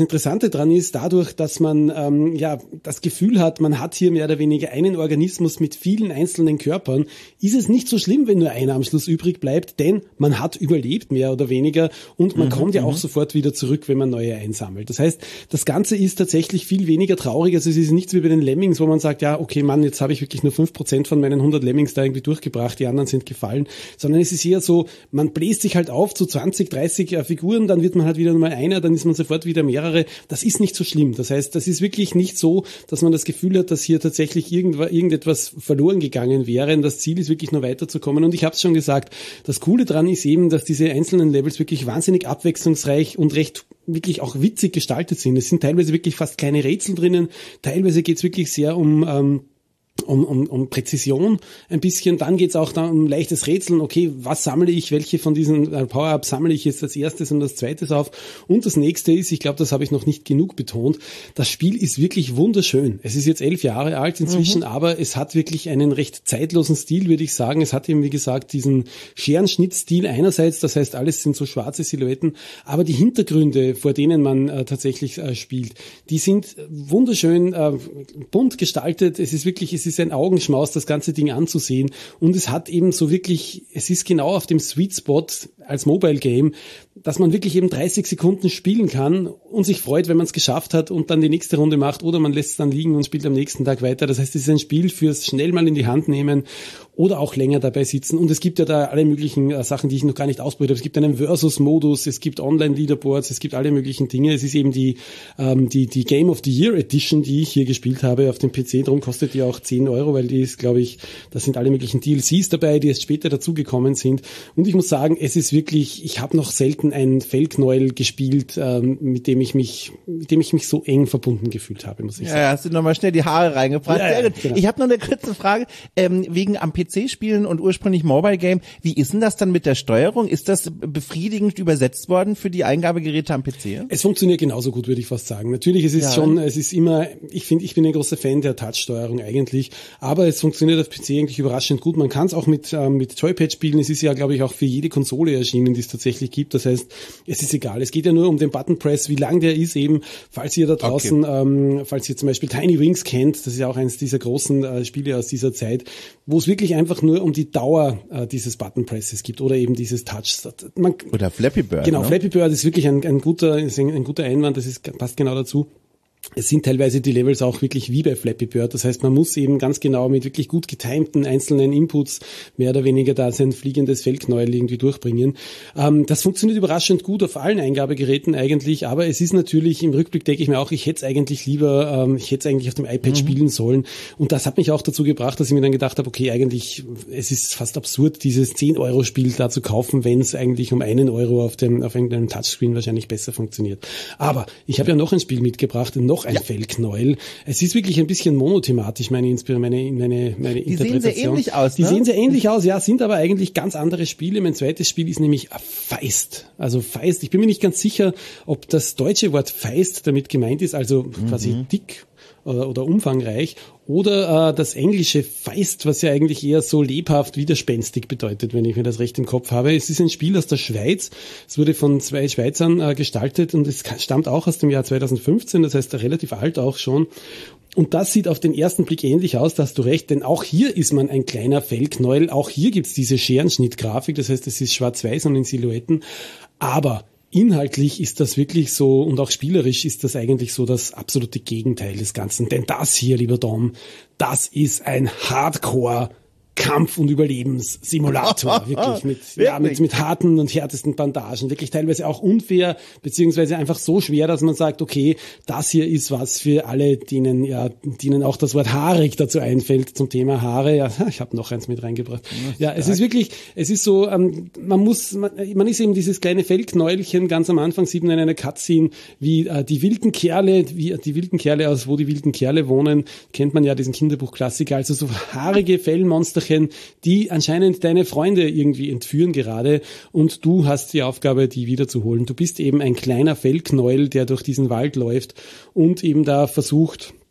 Speaker 2: Interessante dran ist, dadurch, dass man ähm, ja das Gefühl hat, man hat hier mehr oder weniger einen Organismus mit vielen einzelnen Körpern, ist es nicht so schlimm, wenn nur einer am Schluss übrig bleibt, denn man hat überlebt, mehr oder weniger, und man mhm, kommt ja auch sofort wieder zurück, wenn man neue einsammelt. Das heißt, das Ganze ist tatsächlich viel weniger traurig, also es ist nichts wie bei den Lemmings, wo man sagt, ja, okay, Mann, jetzt habe ich wirklich nur fünf Prozent von meinen hundert Lemmings da irgendwie durchgebracht, die anderen sind gefallen, sondern es ist eher so, man bläst sich halt auf zu zwanzig, dreißig äh, Figuren, dann wird man halt wieder nur mal einer, dann ist man sofort wieder mehrere. Das ist nicht so schlimm. Das heißt, das ist wirklich nicht so, dass man das Gefühl hat, dass hier tatsächlich irgendetwas verloren gegangen wäre. Und das Ziel ist wirklich nur weiterzukommen. Und ich habe es schon gesagt, das Coole dran ist eben, dass diese einzelnen Levels wirklich wahnsinnig abwechslungsreich und recht wirklich auch witzig gestaltet sind. Es sind teilweise wirklich fast kleine Rätsel drinnen. Teilweise geht es wirklich sehr um ähm, Um, um, um Präzision ein bisschen. Dann geht's auch da um leichtes Rätseln. Okay, was sammle ich? Welche von diesen Power-Ups sammle ich jetzt als erstes und als zweites auf? Und das nächste ist, ich glaube, das habe ich noch nicht genug betont, das Spiel ist wirklich wunderschön. Es ist jetzt elf Jahre alt inzwischen, mhm. aber es hat wirklich einen recht zeitlosen Stil, würde ich sagen. Es hat eben, wie gesagt, diesen Scherenschnittstil einerseits, das heißt, alles sind so schwarze Silhouetten, aber die Hintergründe, vor denen man äh, tatsächlich äh, spielt, die sind wunderschön äh, bunt gestaltet. Es ist wirklich, es ist ein Augenschmaus, das ganze Ding anzusehen, und es hat eben so wirklich, es ist genau auf dem Sweet Spot als Mobile Game, dass man wirklich eben dreißig Sekunden spielen kann und sich freut, wenn man es geschafft hat und dann die nächste Runde macht, oder man lässt es dann liegen und spielt am nächsten Tag weiter. Das heißt, es ist ein Spiel fürs schnell mal in die Hand nehmen oder auch länger dabei sitzen. Und es gibt ja da alle möglichen äh, Sachen, die ich noch gar nicht ausprobiert habe. Es gibt einen Versus-Modus, es gibt Online-Leaderboards, es gibt alle möglichen Dinge. Es ist eben die ähm, die die Game of the Year Edition, die ich hier gespielt habe auf dem P C. Darum kostet die auch zehn Euro, weil die ist, glaube ich, da sind alle möglichen D L Cs dabei, die erst später dazugekommen sind. Und ich muss sagen, es ist wirklich, ich habe noch selten ein Fellknäuel gespielt, ähm, mit dem ich mich mit dem ich mich so eng verbunden gefühlt habe, muss ich sagen.
Speaker 1: Ja, hast du nochmal schnell die Haare reingebracht.
Speaker 2: Ja, ja, genau.
Speaker 1: Ich habe noch eine kurze Frage, ähm, wegen am P C spielen und ursprünglich Mobile Game. Wie ist denn das dann mit der Steuerung? Ist das befriedigend übersetzt worden für die Eingabegeräte am P C?
Speaker 2: Es funktioniert genauso gut, würde ich fast sagen. Natürlich, es ist ja. schon, es ist immer, ich finde, ich bin ein großer Fan der Touch-Steuerung eigentlich, aber es funktioniert auf P C eigentlich überraschend gut. Man kann es auch mit ähm, mit Joypad spielen. Es ist ja, glaube ich, auch für jede Konsole erschienen, die es tatsächlich gibt. Das heißt, es ist egal. Es geht ja nur um den Button Press, wie lang der ist eben. Falls ihr da draußen, okay. ähm, falls ihr zum Beispiel Tiny Wings kennt, das ist ja auch eines dieser großen äh, Spiele aus dieser Zeit, wo es wirklich einfach nur um die Dauer äh, dieses Button Presses gibt oder eben dieses Touch. Man,
Speaker 1: oder Flappy Bird.
Speaker 2: Genau,
Speaker 1: ne?
Speaker 2: Flappy Bird ist wirklich ein, ein guter, ist ein, ein guter Einwand. Das ist, passt genau dazu. Es sind teilweise die Levels auch wirklich wie bei Flappy Bird. Das heißt, man muss eben ganz genau mit wirklich gut getimten einzelnen Inputs mehr oder weniger da sein fliegendes Fellknäuel irgendwie durchbringen. Ähm, das funktioniert überraschend gut auf allen Eingabegeräten eigentlich, aber es ist natürlich, im Rückblick denke ich mir auch, ich hätte es eigentlich lieber, ähm, ich hätte es eigentlich auf dem iPad mhm. spielen sollen. Und das hat mich auch dazu gebracht, dass ich mir dann gedacht habe, okay, eigentlich, es ist fast absurd, dieses zehn Euro Spiel da zu kaufen, wenn es eigentlich um einen Euro auf dem, auf irgendeinem Touchscreen wahrscheinlich besser funktioniert. Aber ich habe ja noch ein Spiel mitgebracht, noch ein ja. Fellknäuel. Es ist wirklich ein bisschen monothematisch, meine, meine, meine, meine
Speaker 1: Die
Speaker 2: Interpretation.
Speaker 1: Die sehen sehr ähnlich aus,
Speaker 2: Die
Speaker 1: ne?
Speaker 2: sehen sehr ähnlich aus, ja, sind aber eigentlich ganz andere Spiele. Mein zweites Spiel ist nämlich Feist. Also Feist, ich bin mir nicht ganz sicher, ob das deutsche Wort Feist damit gemeint ist, also mhm. quasi dick oder, oder umfangreich, oder äh, das englische Feist, was ja eigentlich eher so lebhaft widerspenstig bedeutet, wenn ich mir das recht im Kopf habe. Es ist ein Spiel aus der Schweiz. Es wurde von zwei Schweizern äh, gestaltet und es stammt auch aus dem Jahr zweitausendfünfzehn, das heißt relativ alt auch schon. Und das sieht auf den ersten Blick ähnlich aus, da hast du recht, denn auch hier ist man ein kleiner Fellknäuel. Auch hier gibt's diese Scherenschnittgrafik, das heißt, es ist schwarz-weiß und in Silhouetten. Aber inhaltlich ist das wirklich so, und auch spielerisch ist das eigentlich so das absolute Gegenteil des Ganzen. Denn das hier, lieber Dom, das ist ein Hardcore Kampf- und Überlebenssimulator, wirklich mit, wirklich? Ja, mit, mit harten und härtesten Bandagen, wirklich teilweise auch unfair, beziehungsweise einfach so schwer, dass man sagt, okay, das hier ist was für alle, denen ja, denen auch das Wort haarig dazu einfällt zum Thema Haare. Ja, ich habe noch eins mit reingebracht. Ja, es ist wirklich, es ist so, ähm, man muss, man, man ist eben dieses kleine Fellknäulchen, ganz am Anfang sieht man in einer Cutscene, wie äh, die wilden Kerle, wie die wilden Kerle aus Wo die wilden Kerle wohnen, kennt man ja diesen Kinderbuchklassiker, also so haarige Fellmonster, die anscheinend deine Freunde irgendwie entführen gerade, und du hast die Aufgabe, die wiederzuholen. Du bist eben ein kleiner Fellknäuel, der durch diesen Wald läuft und eben da versucht,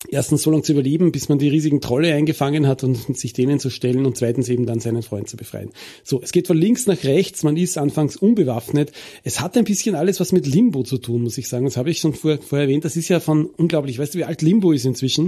Speaker 2: erstens so lange zu überleben, bis man die riesigen Trolle eingefangen hat und sich denen zu stellen und zweitens eben dann seinen Freund zu befreien. So, es geht von links nach rechts, man ist anfangs unbewaffnet. Es hat ein bisschen alles was mit Limbo zu tun, muss ich sagen. Das habe ich schon vor, vorher erwähnt. Das ist ja von unglaublich, weißt du, wie alt Limbo ist inzwischen?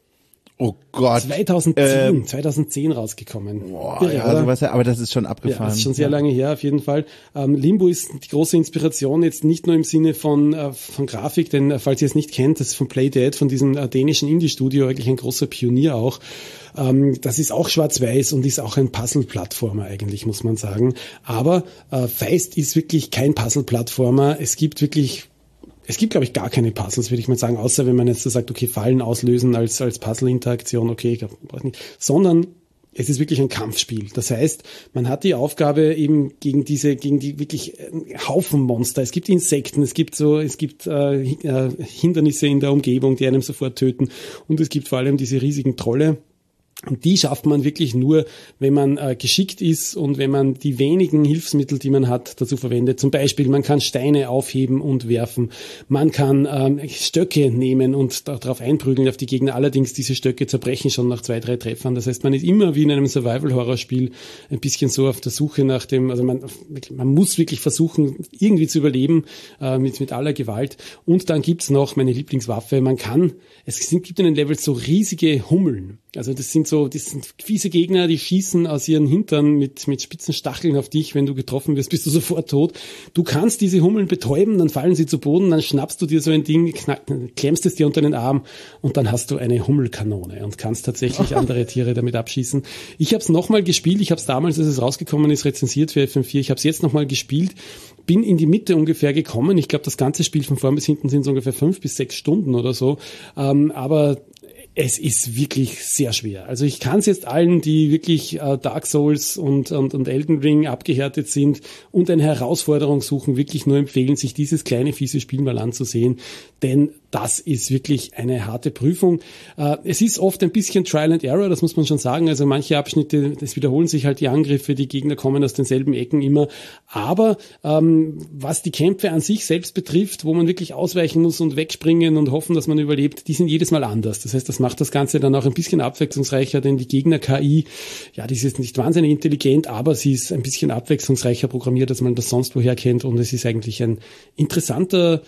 Speaker 1: Oh Gott.
Speaker 2: zweitausendzehn,
Speaker 1: ähm,
Speaker 2: zweitausendzehn rausgekommen.
Speaker 1: Boah, Irre, ja, sowas, aber das ist schon abgefahren.
Speaker 2: Ja, das ist schon sehr
Speaker 1: ja.
Speaker 2: lange her, auf jeden Fall. Ähm, Limbo ist die große Inspiration, jetzt nicht nur im Sinne von, äh, von Grafik, denn äh, falls ihr es nicht kennt, das ist von Playdead, von diesem äh, dänischen Indie-Studio, eigentlich ein großer Pionier auch. Ähm, das ist auch schwarz-weiß und ist auch ein Puzzle-Plattformer eigentlich, muss man sagen. Aber äh, Feist ist wirklich kein Puzzle-Plattformer. Es gibt wirklich Es gibt, glaube ich, gar keine Puzzles, würde ich mal sagen, außer wenn man jetzt so sagt, okay, Fallen auslösen als als Puzzle-Interaktion, okay, ich glaube, braucht nicht. Sondern es ist wirklich ein Kampfspiel. Das heißt, man hat die Aufgabe eben gegen diese, gegen die wirklich Haufen Monster. Es gibt Insekten, es gibt so, es gibt äh, Hindernisse in der Umgebung, die einem sofort töten. Und es gibt vor allem diese riesigen Trolle. Und die schafft man wirklich nur, wenn man äh, geschickt ist und wenn man die wenigen Hilfsmittel, die man hat, dazu verwendet. Zum Beispiel, man kann Steine aufheben und werfen. Man kann ähm, Stöcke nehmen und darauf einprügeln auf die Gegner. Allerdings, diese Stöcke zerbrechen schon nach zwei, drei Treffern. Das heißt, man ist immer wie in einem Survival-Horror-Spiel ein bisschen so auf der Suche nach dem, also man, man muss wirklich versuchen, irgendwie zu überleben äh, mit, mit aller Gewalt. Und dann gibt's noch meine Lieblingswaffe. Man kann, es gibt in den Levels so riesige Hummeln. Also das sind so, das sind fiese Gegner, die schießen aus ihren Hintern mit, mit spitzen Stacheln auf dich. Wenn du getroffen wirst, bist du sofort tot. Du kannst diese Hummeln betäuben, dann fallen sie zu Boden, dann schnappst du dir so ein Ding, knack, klemmst es dir unter den Arm und dann hast du eine Hummelkanone und kannst tatsächlich andere Tiere damit abschießen. Ich habe es nochmal gespielt, ich habe es damals, als es rausgekommen ist, rezensiert für F M vier. Ich habe es jetzt nochmal gespielt, bin in die Mitte ungefähr gekommen. Ich glaube, das ganze Spiel von vorn bis hinten sind so ungefähr fünf bis sechs Stunden oder so. Ähm, aber es ist wirklich sehr schwer. Also ich kann es jetzt allen, die wirklich äh, Dark Souls und, und, und Elden Ring abgehärtet sind und eine Herausforderung suchen, wirklich nur empfehlen, sich dieses kleine, fiese Spiel mal anzusehen. Denn das ist wirklich eine harte Prüfung. Äh, es ist oft ein bisschen Trial and Error, das muss man schon sagen. Also manche Abschnitte, das wiederholen sich halt die Angriffe, die Gegner kommen aus denselben Ecken immer. Aber ähm, was die Kämpfe an sich selbst betrifft, wo man wirklich ausweichen muss und wegspringen und hoffen, dass man überlebt, die sind jedes Mal anders. Das heißt, das macht das Ganze dann auch ein bisschen abwechslungsreicher, denn die Gegner-K I, ja, die ist nicht wahnsinnig intelligent, aber sie ist ein bisschen abwechslungsreicher programmiert, als man das sonst woher kennt. Und es ist eigentlich ein interessanter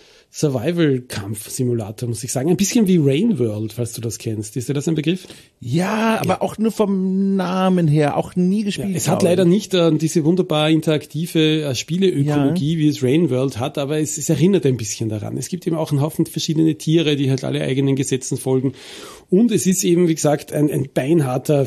Speaker 2: Survival-Kampf-Simulator, muss ich sagen. Ein bisschen wie Rain World, falls du das kennst. Ist dir das ein Begriff?
Speaker 1: Ja, aber ja. auch nur vom Namen her, auch nie gespielt.
Speaker 2: Ja, es hat leider nicht äh, diese wunderbar interaktive äh, Spieleökologie, ja. wie es Rain World hat, aber es, es erinnert ein bisschen daran. Es gibt eben auch einen Haufen verschiedene Tiere, die halt alle eigenen Gesetzen folgen. Und es ist eben, wie gesagt, ein, ein beinharter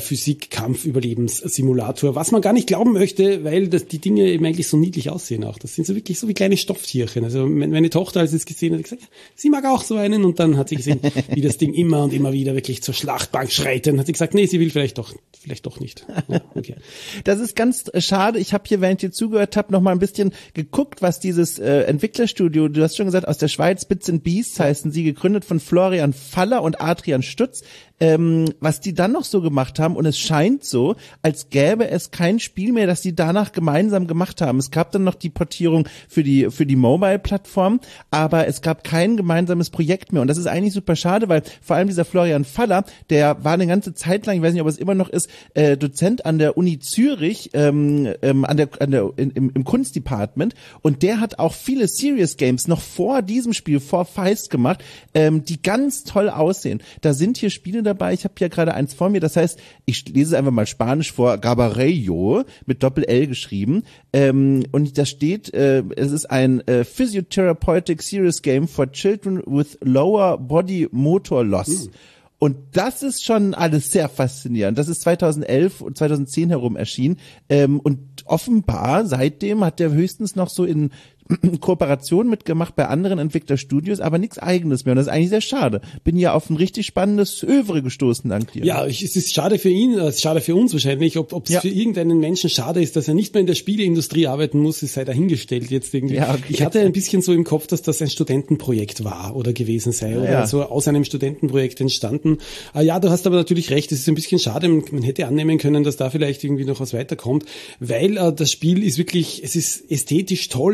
Speaker 2: Physik-Kampf-Überlebenssimulator, was man gar nicht glauben möchte, weil das, die Dinge eben eigentlich so niedlich aussehen auch. Das sind so wirklich so wie kleine Stofftierchen. Also meine Tochter, als sie es gesehen hat, hat gesagt, sie mag auch so einen. Und dann hat sie gesehen, wie das Ding immer und immer wieder wirklich zur Schlachtbank schreit. Dann hat sie gesagt, nee, sie will vielleicht doch, vielleicht doch nicht. Ja, okay.
Speaker 1: Das ist ganz schade. Ich habe hier, während ich dir zugehört habe, noch mal ein bisschen geguckt, was dieses äh, Entwicklerstudio, du hast schon gesagt, aus der Schweiz, Bits and Beasts heißen sie, gegründet von Florian Faller und Adrian Stutz. Ähm, was die dann noch so gemacht haben, und es scheint so, als gäbe es kein Spiel mehr, das die danach gemeinsam gemacht haben. Es gab dann noch die Portierung für die für die Mobile-Plattform, aber es gab kein gemeinsames Projekt mehr, und das ist eigentlich super schade, weil vor allem dieser Florian Faller, der war eine ganze Zeit lang, ich weiß nicht, ob es immer noch ist, äh, Dozent an der Uni Zürich, ähm, ähm, an der, an der in, im, im Kunstdepartment, und der hat auch viele Serious Games noch vor diesem Spiel, vor Feist gemacht, ähm, die ganz toll aussehen. Da sind hier Spiele dabei, ich habe ja gerade eins vor mir, das heißt, ich lese einfach mal Spanisch vor, Gabarello, mit Doppel-L geschrieben, ähm, und da steht, äh, es ist ein äh, Physiotherapeutic Serious Game for Children with Lower Body Motor Loss. Mhm. Und das ist schon alles sehr faszinierend. Das ist zweitausendelf und zweitausendzehn herum erschienen, ähm, und offenbar seitdem hat der höchstens noch so in Kooperation mitgemacht bei anderen Entwicklerstudios, aber nichts Eigenes mehr. Und das ist eigentlich sehr schade. Bin ja auf ein richtig spannendes Övre gestoßen, dank dir.
Speaker 2: Ja, ich, es ist schade für ihn, es ist schade für uns wahrscheinlich. Ob es ja. für irgendeinen Menschen schade ist, dass er nicht mehr in der Spieleindustrie arbeiten muss, es sei dahingestellt jetzt irgendwie. Ja, okay. Ich hatte ein bisschen so im Kopf, dass das ein Studentenprojekt war oder gewesen sei, oder ja. so aus einem Studentenprojekt entstanden. Ah, ja, du hast aber natürlich recht, es ist ein bisschen schade. Man, man hätte annehmen können, dass da vielleicht irgendwie noch was weiterkommt, weil äh, das Spiel ist wirklich, es ist ästhetisch toll, es hat auch ein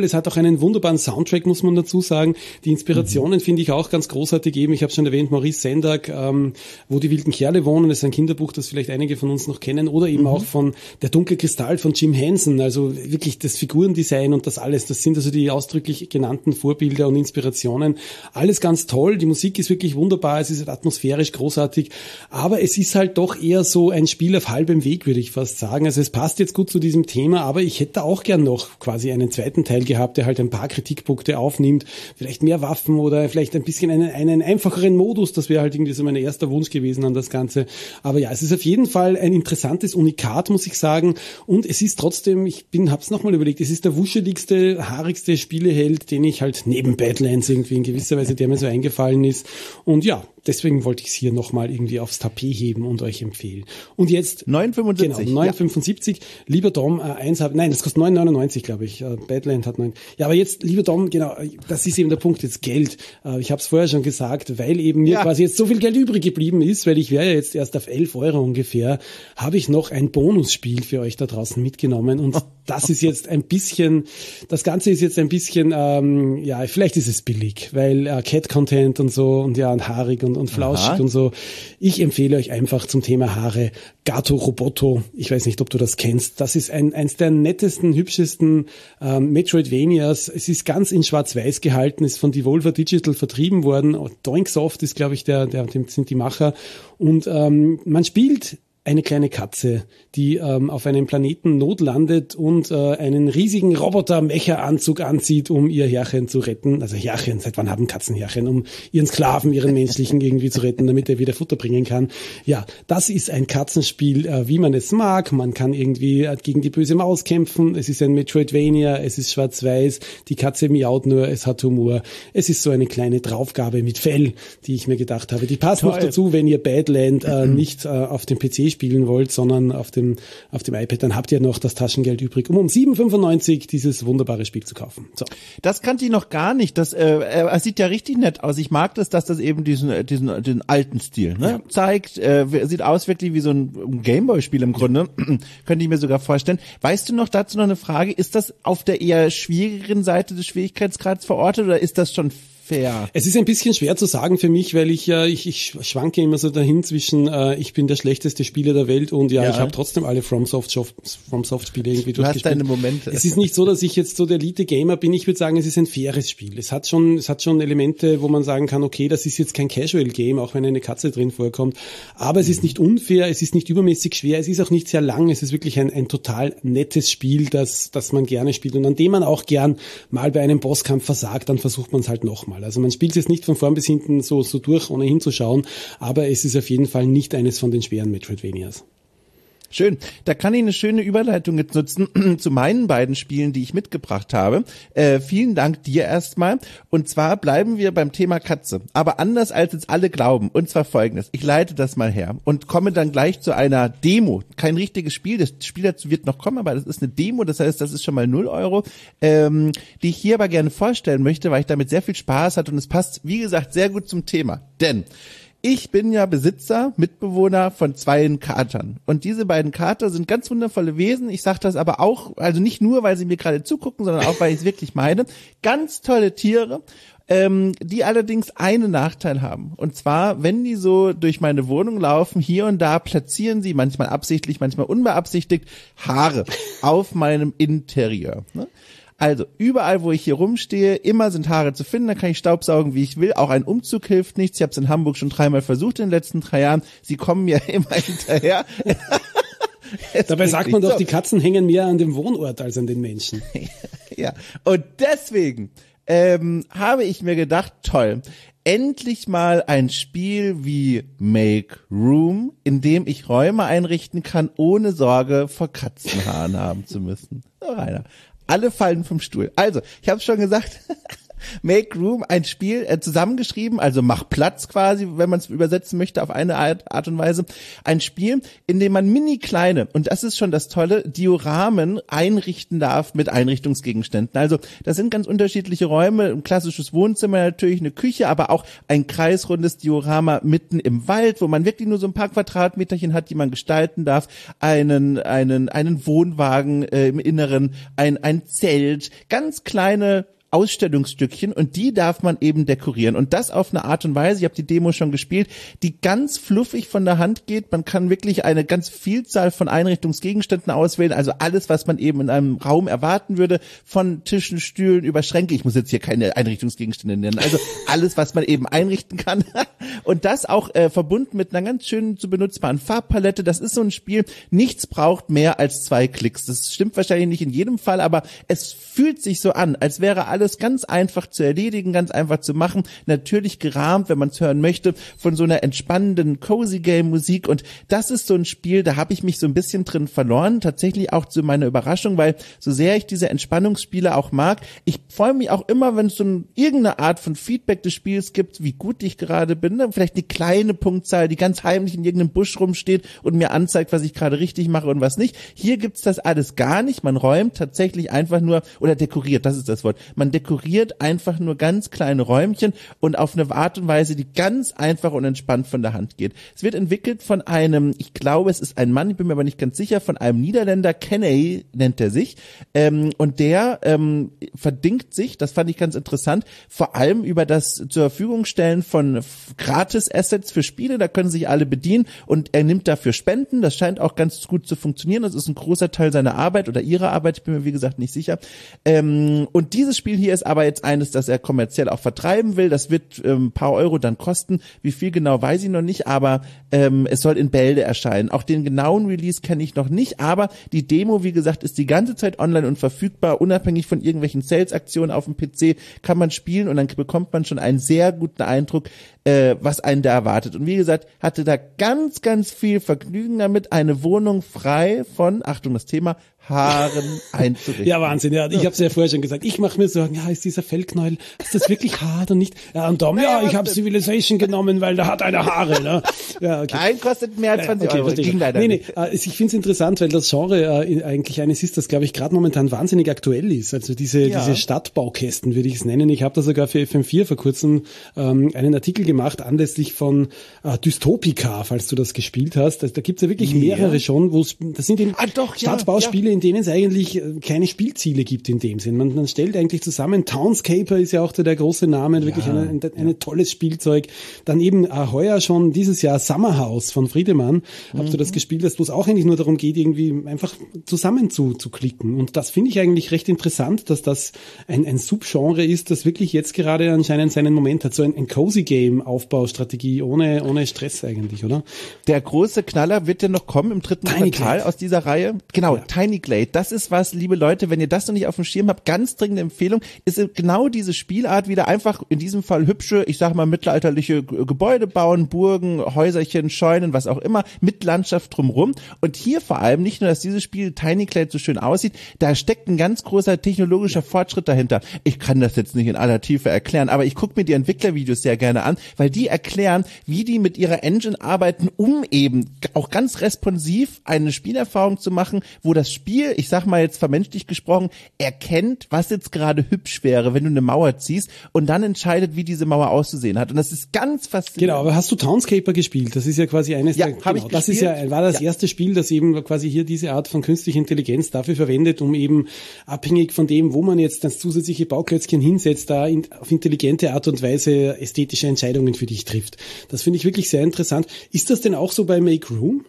Speaker 2: einen wunderbaren Soundtrack, muss man dazu sagen. Die Inspirationen mhm. finde ich auch ganz großartig eben. Ich habe schon erwähnt, Maurice Sendak, ähm, Wo die wilden Kerle wohnen, das ist ein Kinderbuch, das vielleicht einige von uns noch kennen. Oder eben mhm. auch von Der dunkle Kristall von Jim Henson. Also wirklich das Figurendesign und das alles. Das sind also die ausdrücklich genannten Vorbilder und Inspirationen. Alles ganz toll. Die Musik ist wirklich wunderbar. Es ist atmosphärisch großartig. Aber es ist halt doch eher so ein Spiel auf halbem Weg, würde ich fast sagen. Also es passt jetzt gut zu diesem Thema, aber ich hätte auch gern noch quasi einen zweiten Teil gehabt, der halt ein paar Kritikpunkte aufnimmt. Vielleicht mehr Waffen oder vielleicht ein bisschen einen, einen einfacheren Modus. Das wäre halt irgendwie so mein erster Wunsch gewesen an das Ganze. Aber ja, es ist auf jeden Fall ein interessantes Unikat, muss ich sagen. Und es ist trotzdem, ich bin, hab's nochmal überlegt, es ist der wuscheligste, haarigste Spieleheld, den ich halt neben Badlands irgendwie in gewisser Weise, der mir so eingefallen ist. Und ja, deswegen wollte ich es hier nochmal irgendwie aufs Tapet heben und euch empfehlen. Und jetzt
Speaker 1: neun fünfundsiebzig.
Speaker 2: Genau, neun fünfundsiebzig. Ja. Lieber Dom, äh, eins habe, nein, das kostet neun neunundneunzig, glaube ich. Äh, Badland hat neun. Ja, aber jetzt, lieber Dom, genau, das ist eben der Punkt, jetzt Geld. Äh, ich habe es vorher schon gesagt, weil eben mir ja. quasi jetzt so viel Geld übrig geblieben ist, weil ich wäre ja jetzt erst auf elf Euro ungefähr, habe ich noch ein Bonusspiel für euch da draußen mitgenommen und das ist jetzt ein bisschen, das Ganze ist jetzt ein bisschen, ähm, ja, vielleicht ist es billig, weil äh, Cat-Content und so und ja, und haarig und, und flauschig Aha. und so. Ich empfehle euch einfach zum Thema Haare Gato Roboto. Ich weiß nicht, ob du das kennst. Das ist ein, eins der nettesten, hübschesten ähm, Metroidvanias. Es ist ganz in Schwarz-Weiß gehalten, ist von Devolver Digital vertrieben worden. Doinksoft ist, glaube ich, der, der, dem sind die Macher. Und ähm, man spielt eine kleine Katze, die ähm, auf einem Planeten notlandet und äh, einen riesigen Roboter-Mecha-Anzug anzieht, um ihr Herrchen zu retten. Also Herrchen, seit wann haben Katzen Herrchen? Um ihren Sklaven, ihren menschlichen irgendwie zu retten, damit er wieder Futter bringen kann. Ja, das ist ein Katzenspiel, äh, wie man es mag. Man kann irgendwie äh, gegen die böse Maus kämpfen. Es ist ein Metroidvania, es ist schwarz-weiß. Die Katze miaut nur, es hat Humor. Es ist so eine kleine Draufgabe mit Fell, die ich mir gedacht habe. Die passt Toll. noch dazu, wenn ihr Badland äh, nicht äh, auf dem P C spielen wollt, sondern auf dem auf dem iPad, dann habt ihr noch das Taschengeld übrig, um um sieben fünfundneunzig dieses wunderbare Spiel zu kaufen. So.
Speaker 1: Das kannte ich noch gar nicht. Das äh, äh, sieht ja richtig nett aus. Ich mag das, dass das eben diesen diesen den alten Stil ne? ja. zeigt. Äh, sieht aus wirklich wie so ein Gameboy-Spiel im Grunde. Könnte ich mir sogar vorstellen. Weißt du noch dazu noch eine Frage? Ist das auf der eher schwierigeren Seite des Schwierigkeitsgrads verortet oder ist das schon fair?
Speaker 2: Es ist ein bisschen schwer zu sagen für mich, weil ich ja ich, ich schwanke immer so dahin zwischen äh, ich bin der schlechteste Spieler der Welt und ja, ja. ich habe trotzdem alle FromSoft FromSoft Spiele irgendwie
Speaker 1: du durchgespielt. Du hast deine Momente.
Speaker 2: Es ist nicht so, dass ich jetzt so der Elite Gamer bin. Ich würde sagen, es ist ein faires Spiel. Es hat schon es hat schon Elemente, wo man sagen kann, okay, das ist jetzt kein Casual Game, auch wenn eine Katze drin vorkommt, aber es ist nicht unfair, es ist nicht übermäßig schwer, es ist auch nicht sehr lang, es ist wirklich ein ein total nettes Spiel, das das man gerne spielt und an dem man auch gern mal bei einem Bosskampf versagt, dann versucht man es halt nochmal. Also man spielt es jetzt nicht von vorn bis hinten so, so durch, ohne hinzuschauen, aber es ist auf jeden Fall nicht eines von den schweren Metroidvanias.
Speaker 1: Schön. Da kann ich eine schöne Überleitung jetzt nutzen zu meinen beiden Spielen, die ich mitgebracht habe. Äh, vielen Dank dir erstmal. Und zwar bleiben wir beim Thema Katze. Aber anders als jetzt alle glauben. Und zwar folgendes. Ich leite das mal her und komme dann gleich zu einer Demo. Kein richtiges Spiel. Das Spiel dazu wird noch kommen, aber das ist eine Demo. Das heißt, das ist schon mal null Euro, ähm, die ich hier aber gerne vorstellen möchte, weil ich damit sehr viel Spaß hatte. Und es passt, wie gesagt, sehr gut zum Thema. Denn ich bin ja Besitzer, Mitbewohner von zwei Katern. Und diese beiden Kater sind ganz wundervolle Wesen. Ich sage das aber auch, also nicht nur, weil sie mir gerade zugucken, sondern auch, weil ich es wirklich meine. Ganz tolle Tiere, ähm, die allerdings einen Nachteil haben. Und zwar, wenn die so durch meine Wohnung laufen, hier und da platzieren sie, manchmal absichtlich, manchmal unbeabsichtigt, Haare auf meinem Interieur. Ne? Also überall, wo ich hier rumstehe, immer sind Haare zu finden, da kann ich staubsaugen, wie ich will. Auch ein Umzug hilft nichts. Ich habe es in Hamburg schon dreimal versucht in den letzten drei Jahren. Sie kommen mir immer hinterher.
Speaker 2: Dabei sagt man doch, so. Die Katzen hängen mehr an dem Wohnort als an den Menschen.
Speaker 1: Ja, und deswegen ähm, habe ich mir gedacht, toll, endlich mal ein Spiel wie Make Room, in dem ich Räume einrichten kann, ohne Sorge vor Katzenhaaren haben zu müssen. So, Rainer. Alle fallen vom Stuhl. Also, ich habe es schon gesagt, Make Room, ein Spiel äh, zusammengeschrieben, also mach Platz quasi, wenn man es übersetzen möchte auf eine Art, Art und Weise. Ein Spiel, in dem man mini kleine, und das ist schon das Tolle, Dioramen einrichten darf mit Einrichtungsgegenständen. Also das sind ganz unterschiedliche Räume, ein klassisches Wohnzimmer natürlich, eine Küche, aber auch ein kreisrundes Diorama mitten im Wald, wo man wirklich nur so ein paar Quadratmeterchen hat, die man gestalten darf, einen einen einen Wohnwagen äh, im Inneren, ein ein Zelt, ganz kleine Ausstellungsstückchen, und die darf man eben dekorieren, und das auf eine Art und Weise, ich habe die Demo schon gespielt, die ganz fluffig von der Hand geht. Man kann wirklich eine ganz Vielzahl von Einrichtungsgegenständen auswählen, also alles, was man eben in einem Raum erwarten würde, von Tischen, Stühlen über Schränke. Ich muss jetzt hier keine Einrichtungsgegenstände nennen, also alles, was man eben einrichten kann, und das auch äh, verbunden mit einer ganz schönen zu benutzbaren Farbpalette. Das ist so ein Spiel, nichts braucht mehr als zwei Klicks. Das stimmt wahrscheinlich nicht in jedem Fall, aber es fühlt sich so an, als wäre alles ganz einfach zu erledigen, ganz einfach zu machen, natürlich gerahmt, wenn man es hören möchte, von so einer entspannenden Cozy Game Musik, und das ist so ein Spiel, da habe ich mich so ein bisschen drin verloren, tatsächlich auch zu meiner Überraschung, weil so sehr ich diese Entspannungsspiele auch mag, ich freue mich auch immer, wenn es so ein, irgendeine Art von Feedback des Spiels gibt, wie gut ich gerade bin, vielleicht eine kleine Punktzahl, die ganz heimlich in irgendeinem Busch rumsteht und mir anzeigt, was ich gerade richtig mache und was nicht. Hier gibt's das alles gar nicht, man räumt tatsächlich einfach nur, oder dekoriert, das ist das Wort, man dekoriert einfach nur ganz kleine Räumchen und auf eine Art und Weise, die ganz einfach und entspannt von der Hand geht. Es wird entwickelt von einem, ich glaube, es ist ein Mann, ich bin mir aber nicht ganz sicher, von einem Niederländer, Kenney nennt er sich, ähm, und der ähm, verdingt sich, das fand ich ganz interessant, vor allem über das zur Verfügung stellen von Gratis-Assets für Spiele, da können sich alle bedienen, und er nimmt dafür Spenden, das scheint auch ganz gut zu funktionieren, das ist ein großer Teil seiner Arbeit oder ihrer Arbeit, ich bin mir wie gesagt nicht sicher, ähm, und dieses Spiel hier ist aber jetzt eines, das er kommerziell auch vertreiben will. Das wird ähm, ein paar Euro dann kosten. Wie viel genau, weiß ich noch nicht, aber ähm, es soll in Bälde erscheinen. Auch den genauen Release kenne ich noch nicht, aber die Demo, wie gesagt, ist die ganze Zeit online und verfügbar, unabhängig von irgendwelchen Sales-Aktionen auf dem P C, kann man spielen, und dann bekommt man schon einen sehr guten Eindruck, äh, was einen da erwartet. Und wie gesagt, hatte da ganz, ganz viel Vergnügen damit, eine Wohnung frei von, Achtung, das Thema, Haaren einzurichten.
Speaker 2: Ja, Wahnsinn. Ja, ich habe es ja vorher schon gesagt. Ich mache mir Sorgen, ja, ist dieser Fellknäuel, ist das wirklich Haar oder nicht? Ja, und Tom, ja, ich habe Civilization genommen, weil da hat einer Haare. Ne? Ja, okay.
Speaker 1: Nein, kostet mehr als zwanzig
Speaker 2: okay,
Speaker 1: Euro.
Speaker 2: Ging leider nee, nee, äh, ich finde es interessant, weil das Genre äh, eigentlich eines ist, das, glaube ich, gerade momentan wahnsinnig aktuell ist. Also diese ja. diese Stadtbaukästen, würde ich es nennen. Ich habe da sogar für F M vier vor kurzem ähm, einen Artikel gemacht, anlässlich von äh, Dystopika, falls du das gespielt hast. Also, da gibt's ja wirklich mehrere ja. schon, wo das sind eben ah, doch, Stadtbauspiele, ja, ja. in denen es eigentlich keine Spielziele gibt in dem Sinn. Man, man stellt eigentlich zusammen, Townscaper ist ja auch der, der große Name, ja, wirklich ein eine ja. tolles Spielzeug. Dann eben äh, heuer schon dieses Jahr Summerhouse von Friedemann. Mhm. Habt ihr das gespielt, wo es auch eigentlich nur darum geht, irgendwie einfach zusammen zu, zu klicken. Und das finde ich eigentlich recht interessant, dass das ein, ein Subgenre ist, das wirklich jetzt gerade anscheinend seinen Moment hat. So ein, ein Cozy Game Aufbaustrategie ohne, ohne Stress eigentlich, oder?
Speaker 1: Der große Knaller wird ja noch kommen im dritten Tiny Quartal Glade. Aus dieser Reihe. Genau, ja. Tiny Glade. Das ist was, liebe Leute, wenn ihr das noch nicht auf dem Schirm habt, ganz dringende Empfehlung, ist genau diese Spielart wieder einfach, in diesem Fall hübsche, ich sag mal mittelalterliche Gebäude bauen, Burgen, Häuserchen, Scheunen, was auch immer, mit Landschaft drumrum. Und hier vor allem nicht nur, dass dieses Spiel Tiny Glade so schön aussieht, da steckt ein ganz großer technologischer Fortschritt dahinter. Ich kann das jetzt nicht in aller Tiefe erklären, aber ich gucke mir die Entwicklervideos sehr gerne an, weil die erklären, wie die mit ihrer Engine arbeiten, um eben auch ganz responsiv eine Spielerfahrung zu machen, wo das Spiel, ich sag mal jetzt vermenschlich gesprochen, erkennt, was jetzt gerade hübsch wäre, wenn du eine Mauer ziehst, und dann entscheidet, wie diese Mauer auszusehen hat. Und das ist ganz faszinierend.
Speaker 2: Genau, aber hast du Townscaper gespielt? Das ist ja quasi eines
Speaker 1: ja,
Speaker 2: der,
Speaker 1: hab
Speaker 2: genau,
Speaker 1: ich
Speaker 2: das ist ja, war das
Speaker 1: ja.
Speaker 2: erste Spiel, das eben quasi hier diese Art von künstlicher Intelligenz dafür verwendet, um eben abhängig von dem, wo man jetzt das zusätzliche Bauklötzchen hinsetzt, da in, auf intelligente Art und Weise ästhetische Entscheidungen für dich trifft. Das finde ich wirklich sehr interessant. Ist das denn auch so bei Make Room?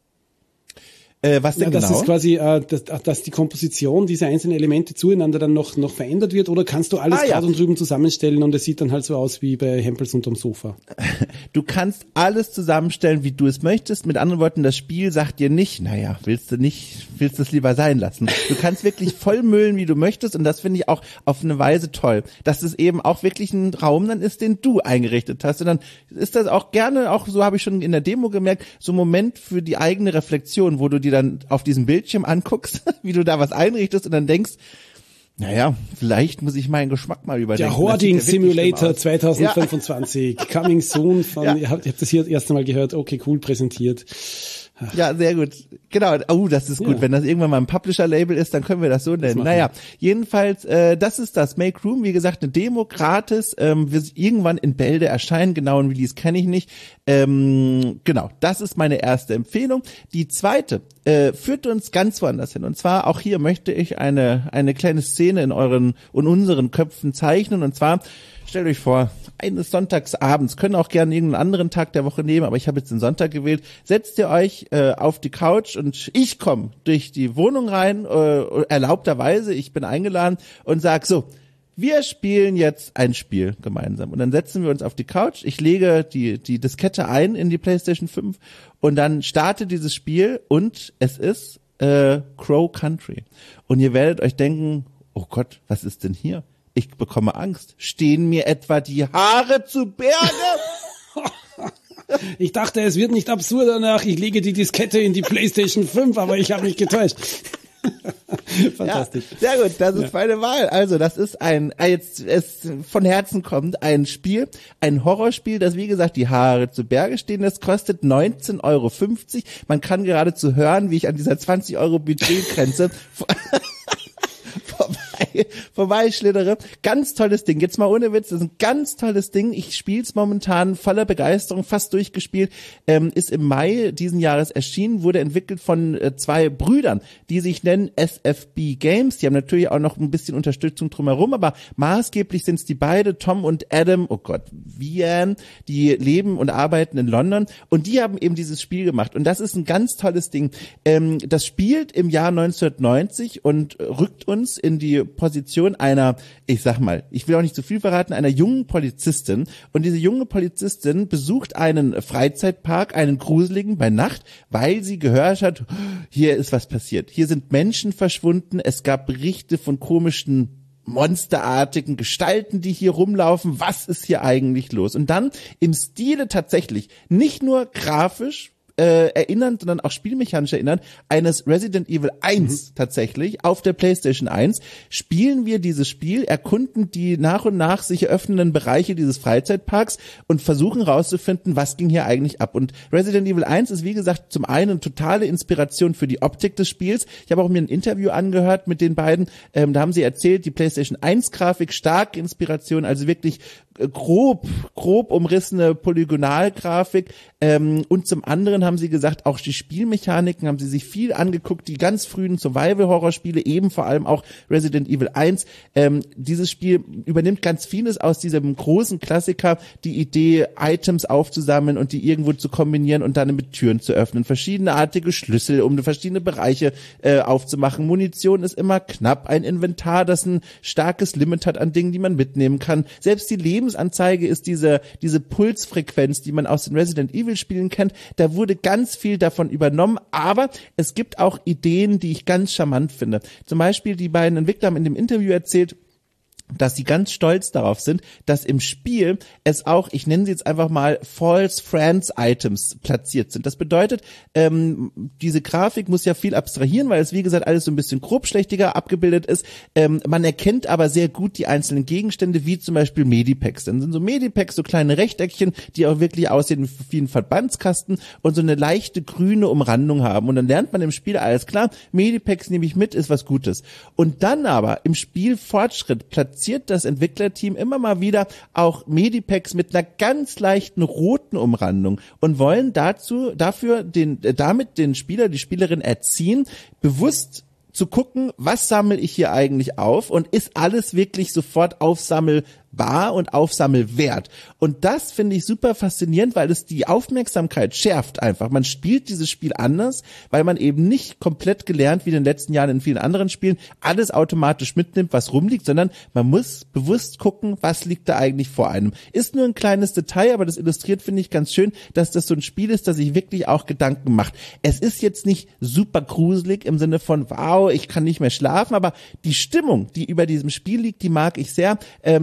Speaker 1: Äh, was denn
Speaker 2: ja, das
Speaker 1: genau?
Speaker 2: ist quasi, äh, dass, dass die Komposition dieser einzelnen Elemente zueinander dann noch noch verändert wird, oder kannst du alles ah, gerade ja. und drüben zusammenstellen und es sieht dann halt so aus wie bei Hempels unterm Sofa?
Speaker 1: Du kannst alles zusammenstellen, wie du es möchtest. Mit anderen Worten, das Spiel sagt dir nicht, naja, willst du nicht, willst du es lieber sein lassen. Du kannst wirklich vollmüllen, wie du möchtest, und das finde ich auch auf eine Weise toll, dass es eben auch wirklich ein Raum dann ist, den du eingerichtet hast. Und dann ist das auch gerne, auch so habe ich schon in der Demo gemerkt, so ein Moment für die eigene Reflexion, wo du dir dann auf diesem Bildschirm anguckst, wie du da was einrichtest und dann denkst, Naja, vielleicht muss ich meinen Geschmack mal überdenken.
Speaker 2: Der Hoarding Simulator zwanzig fünfundzwanzig, ja. Coming soon von, ja. ihr habt, ihr habt das hier das erste Mal gehört, okay, cool, präsentiert.
Speaker 1: Ach. Ja, sehr gut. Genau. Oh, das ist gut. Ja. Wenn das irgendwann mal ein Publisher-Label ist, dann können wir das so nennen. Das naja, jedenfalls, äh, das ist das Make Room. Wie gesagt, eine Demo gratis. Ähm, wird irgendwann in Bälde erscheinen. Genauen Release kenne ich nicht. Ähm, genau, das ist meine erste Empfehlung. Die zweite äh, führt uns ganz woanders hin. Und zwar, auch hier möchte ich eine eine kleine Szene in euren und unseren Köpfen zeichnen. Und zwar, stellt euch vor, eines Sonntagsabends, können auch gerne irgendeinen anderen Tag der Woche nehmen, aber ich habe jetzt den Sonntag gewählt, setzt ihr euch äh, auf die Couch und ich komme durch die Wohnung rein, äh, erlaubterweise, ich bin eingeladen und sag so, wir spielen jetzt ein Spiel gemeinsam. Und dann setzen wir uns auf die Couch, ich lege die die Diskette ein in die PlayStation fünf und dann startet dieses Spiel und es ist äh, Crow Country. Und ihr werdet euch denken, oh Gott, was ist denn hier? Ich bekomme Angst. Stehen mir etwa die Haare zu Berge?
Speaker 2: Ich dachte, es wird nicht absurd danach. Ich lege die Diskette in die PlayStation fünf, aber ich habe mich getäuscht.
Speaker 1: Fantastisch. Ja, sehr gut, das ist ja. meine Wahl. Also, das ist ein, jetzt es von Herzen kommt, ein Spiel, ein Horrorspiel, das wie gesagt die Haare zu Berge stehen. Das kostet neunzehn Euro fünfzig. Man kann geradezu hören, wie ich an dieser zwanzig Euro Budgetgrenze vorbei, vorbei schlittere. Ganz tolles Ding. Jetzt mal ohne Witz, das ist ein ganz tolles Ding. Ich spiele es momentan voller Begeisterung, fast durchgespielt. Ähm, ist im Mai diesen Jahres erschienen, wurde entwickelt von äh, zwei Brüdern, die sich nennen S F B Games. Die haben natürlich auch noch ein bisschen Unterstützung drumherum, aber maßgeblich sind es die beide, Tom und Adam, oh Gott, Vian, die leben und arbeiten in London und die haben eben dieses Spiel gemacht. Und das ist ein ganz tolles Ding. Ähm, das spielt im Jahr neunzehnhundertneunzig und rückt uns in die Position einer, ich sag mal, ich will auch nicht zu viel verraten, einer jungen Polizistin. Und diese junge Polizistin besucht einen Freizeitpark, einen gruseligen bei Nacht, weil sie gehört hat, hier ist was passiert. Hier sind Menschen verschwunden. Es gab Berichte von komischen monsterartigen Gestalten, die hier rumlaufen. Was ist hier eigentlich los? Und dann im Stile tatsächlich, nicht nur grafisch, Äh, erinnern, sondern auch spielmechanisch erinnern, eines Resident Evil eins mhm. tatsächlich auf der PlayStation eins, spielen wir dieses Spiel, erkunden die nach und nach sich eröffnenden Bereiche dieses Freizeitparks und versuchen rauszufinden, was ging hier eigentlich ab. Und Resident Evil eins ist, wie gesagt, zum einen eine totale Inspiration für die Optik des Spiels. Ich habe auch mir ein Interview angehört mit den beiden, ähm, da haben sie erzählt, die PlayStation eins Grafik, starke Inspiration, also wirklich grob, grob umrissene Polygonalgrafik, ähm, und zum anderen haben sie gesagt, auch die Spielmechaniken haben sie sich viel angeguckt, die ganz frühen Survival-Horror-Spiele, eben vor allem auch Resident Evil eins. Ähm, dieses Spiel übernimmt ganz vieles aus diesem großen Klassiker, die Idee, Items aufzusammeln und die irgendwo zu kombinieren und dann mit Türen zu öffnen. Verschiedeneartige Schlüssel, um verschiedene Bereiche äh, aufzumachen. Munition ist immer knapp, ein Inventar, das ein starkes Limit hat an Dingen, die man mitnehmen kann. Selbst die Lebensanzeige ist diese, diese Pulsfrequenz, die man aus den Resident Evil Spielen kennt. Da wurde ganz viel davon übernommen, aber es gibt auch Ideen, die ich ganz charmant finde. Zum Beispiel die beiden Entwickler haben in dem Interview erzählt, dass sie ganz stolz darauf sind, dass im Spiel es auch, ich nenne sie jetzt einfach mal False Friends Items platziert sind. Das bedeutet, ähm, diese Grafik muss ja viel abstrahieren, weil es wie gesagt alles so ein bisschen grobschlächtiger abgebildet ist. Ähm, man erkennt aber sehr gut die einzelnen Gegenstände, wie zum Beispiel Medipacks. Dann sind so Medipacks so kleine Rechteckchen, die auch wirklich aussehen wie ein Verbandskasten und so eine leichte grüne Umrandung haben. Und dann lernt man im Spiel, alles klar, Medipacks nehme ich mit, ist was Gutes. Und dann aber im Spielfortschritt platziert das Entwicklerteam immer mal wieder auch Medipacks mit einer ganz leichten roten Umrandung und wollen dazu, dafür den, damit den Spieler, die Spielerin erziehen, bewusst zu gucken, was sammle ich hier eigentlich auf und ist alles wirklich sofort aufsammelbar und aufsammelwert. Und das finde ich super faszinierend, weil es die Aufmerksamkeit schärft einfach. Man spielt dieses Spiel anders, weil man eben nicht komplett gelernt, wie in den letzten Jahren in vielen anderen Spielen, alles automatisch mitnimmt, was rumliegt, sondern man muss bewusst gucken, was liegt da eigentlich vor einem. Ist nur ein kleines Detail, aber das illustriert, finde ich, ganz schön, dass das so ein Spiel ist, das sich wirklich auch Gedanken macht. Es ist jetzt nicht super gruselig im Sinne von, wow, ich kann nicht mehr schlafen, aber die Stimmung, die über diesem Spiel liegt, die mag ich sehr. Ähm, das arbeitet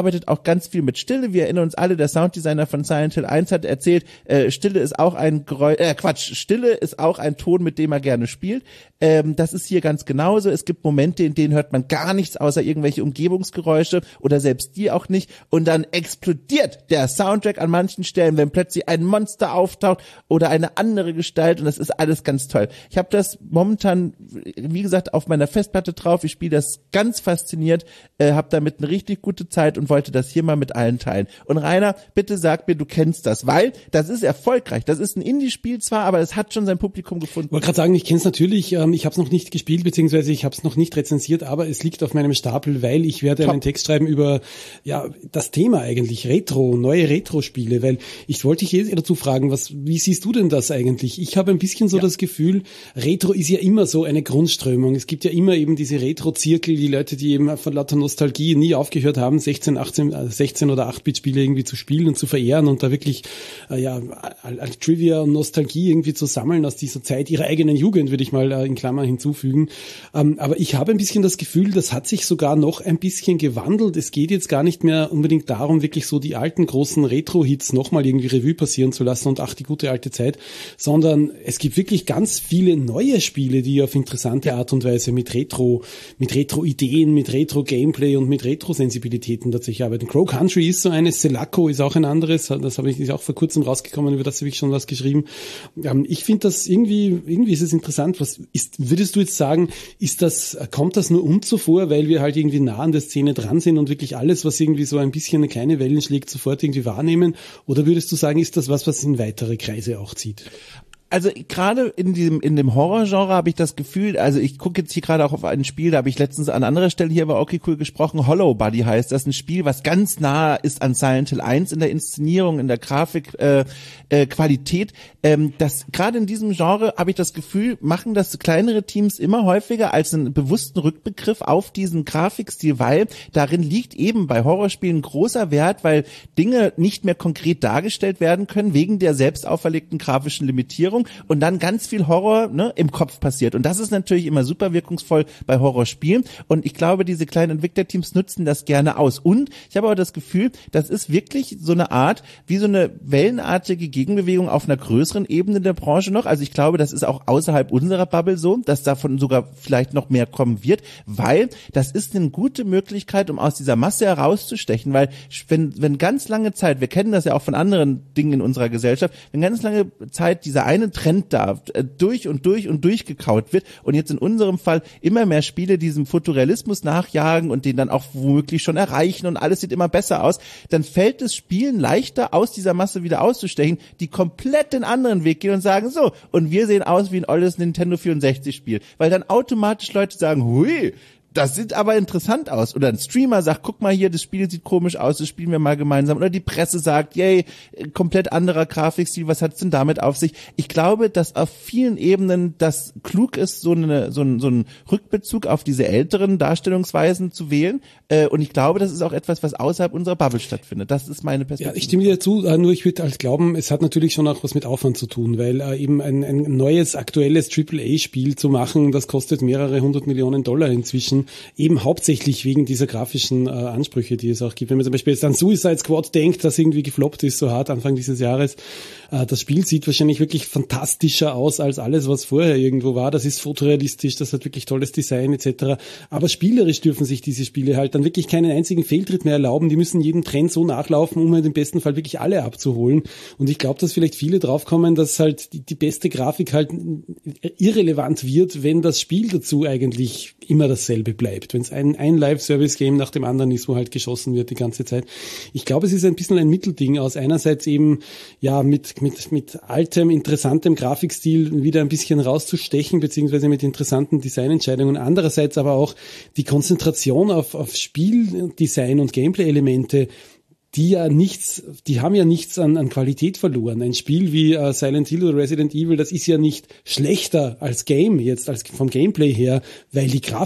Speaker 1: arbeitet auch ganz viel mit Stille. Wir erinnern uns alle, der Sounddesigner von Silent Hill eins hat erzählt, äh, Stille ist auch ein Geräusch, äh, Quatsch, Stille ist auch ein Ton, mit dem er gerne spielt. Ähm, das ist hier ganz genauso. Es gibt Momente, in denen hört man gar nichts außer irgendwelche Umgebungsgeräusche oder selbst die auch nicht. Und dann explodiert der Soundtrack an manchen Stellen, wenn plötzlich ein Monster auftaucht oder eine andere Gestalt, und das ist alles ganz toll. Ich habe das momentan, wie gesagt, auf meiner Festplatte drauf. Ich spiele das ganz fasziniert, äh, habe damit eine richtig gute Zeit und wollte das hier mal mit allen teilen. Und Rainer, bitte sag mir, du kennst das, weil das ist erfolgreich. Das ist ein Indie-Spiel zwar, aber es hat schon sein Publikum gefunden.
Speaker 2: Ich wollte gerade sagen, ich kenne es natürlich. Ähm, ich habe es noch nicht gespielt, beziehungsweise ich habe es noch nicht rezensiert, aber es liegt auf meinem Stapel, weil ich werde Top. einen Text schreiben über ja das Thema eigentlich, Retro, neue Retro-Spiele, weil ich wollte dich jetzt dazu fragen, was, wie siehst du denn das eigentlich? Ich habe ein bisschen so ja. das Gefühl, Retro ist ja immer so eine Grundströmung. Es gibt ja immer eben diese Retro-Zirkel, die Leute, die eben von lauter Nostalgie nie aufgehört haben, sechzehn, achtzehn, sechzehn oder acht-Bit-Spiele irgendwie zu spielen und zu verehren und da wirklich äh, ja als Trivia und Nostalgie irgendwie zu sammeln aus dieser Zeit ihrer eigenen Jugend, würde ich mal äh, in Klammern hinzufügen. Ähm, aber ich habe ein bisschen das Gefühl, das hat sich sogar noch ein bisschen gewandelt. Es geht jetzt gar nicht mehr unbedingt darum, wirklich so die alten großen Retro-Hits nochmal irgendwie Revue passieren zu lassen und ach, die gute alte Zeit, sondern es gibt wirklich ganz viele neue Spiele, die auf interessante Art und Weise mit Retro, mit Retro-Ideen, mit Retro-Gameplay und mit Retro-Sensibilitäten tatsächlich arbeiten. Crow Country ist so eines, Selaco ist auch ein anderes, das habe ich ist auch vor kurzem rausgekommen, über das habe ich schon was geschrieben. Ähm, ich finde das irgendwie, irgendwie ist es interessant. Was ist, würdest du jetzt sagen, ist das, kommt das nur uns so vor, weil wir halt irgendwie nah an der Szene dran sind und wirklich alles, was irgendwie so ein bisschen eine kleine Wellen schlägt, sofort irgendwie wahrnehmen? Oder würdest du sagen, ist das was, was in weitere Kreise auch zieht?
Speaker 1: Also gerade in diesem in dem Horrorgenre habe ich das Gefühl, also ich gucke jetzt hier gerade auch auf ein Spiel, da habe ich letztens an anderer Stelle hier bei Okay Cool gesprochen, Hollow Buddy heißt das, ein Spiel, was ganz nah ist an Silent Hill eins in der Inszenierung, in der Grafik, äh, äh, Qualität. Ähm, das gerade in diesem Genre habe ich das Gefühl, machen das kleinere Teams immer häufiger als einen bewussten Rückbegriff auf diesen Grafikstil, weil darin liegt eben bei Horrorspielen großer Wert, weil Dinge nicht mehr konkret dargestellt werden können wegen der selbst auferlegten grafischen Limitierung. Und dann ganz viel Horror ne, im Kopf passiert. Und das ist natürlich immer super wirkungsvoll bei Horrorspielen. Und ich glaube, diese kleinen Entwicklerteams nutzen das gerne aus. Und ich habe aber das Gefühl, das ist wirklich so eine Art, wie so eine wellenartige Gegenbewegung auf einer größeren Ebene der Branche noch. Also ich glaube, das ist auch außerhalb unserer Bubble so, dass davon sogar vielleicht noch mehr kommen wird, weil das ist eine gute Möglichkeit, um aus dieser Masse herauszustechen. Weil wenn, wenn ganz lange Zeit, wir kennen das ja auch von anderen Dingen in unserer Gesellschaft, wenn ganz lange Zeit dieser eine Trend da durch und durch und durchgekaut wird und jetzt in unserem Fall immer mehr Spiele diesem Fotorealismus nachjagen und den dann auch womöglich schon erreichen und alles sieht immer besser aus, dann fällt es Spielen leichter, aus dieser Masse wieder auszustechen, die komplett den anderen Weg gehen und sagen, so, und wir sehen aus wie ein olles Nintendo vierundsechzig Spiel, weil dann automatisch Leute sagen, hui, das sieht aber interessant aus. Oder ein Streamer sagt, guck mal hier, das Spiel sieht komisch aus, das spielen wir mal gemeinsam. Oder die Presse sagt, yay, komplett anderer Grafikstil, was hat's denn damit auf sich? Ich glaube, dass auf vielen Ebenen das klug ist, so eine so ein, so ein Rückbezug auf diese älteren Darstellungsweisen zu wählen. Und ich glaube, das ist auch etwas, was außerhalb unserer Bubble stattfindet. Das ist meine Perspektive.
Speaker 2: Ja, ich stimme dir dazu, nur ich würde halt glauben, es hat natürlich schon auch was mit Aufwand zu tun, weil äh, eben ein, ein neues, aktuelles Triple A Spiel zu machen, das kostet mehrere hundert Millionen Dollar inzwischen, eben hauptsächlich wegen dieser grafischen äh, Ansprüche, die es auch gibt. Wenn man zum Beispiel jetzt an Suicide Squad denkt, das irgendwie gefloppt ist so hart Anfang dieses Jahres, äh, das Spiel sieht wahrscheinlich wirklich fantastischer aus als alles, was vorher irgendwo war. Das ist fotorealistisch, das hat wirklich tolles Design et cetera. Aber spielerisch dürfen sich diese Spiele halt dann wirklich keinen einzigen Fehltritt mehr erlauben. Die müssen jedem Trend so nachlaufen, um halt im besten Fall wirklich alle abzuholen. Und ich glaube, dass vielleicht viele draufkommen, dass halt die, die beste Grafik halt irrelevant wird, wenn das Spiel dazu eigentlich immer dasselbe bleibt. Wenn es ein, ein Live-Service-Game nach dem anderen ist, wo halt geschossen wird die ganze Zeit. Ich glaube, es ist ein bisschen ein Mittelding aus einerseits eben, ja, mit, mit, mit altem, interessantem Grafikstil wieder ein bisschen rauszustechen, beziehungsweise mit interessanten Designentscheidungen. Andererseits aber auch die Konzentration auf, auf Spieldesign und Gameplay-Elemente, die ja nichts, die haben ja nichts an, an Qualität verloren. Ein Spiel wie uh, Silent Hill oder Resident Evil, das ist ja nicht schlechter als Game jetzt, als vom Gameplay her, weil die Grafik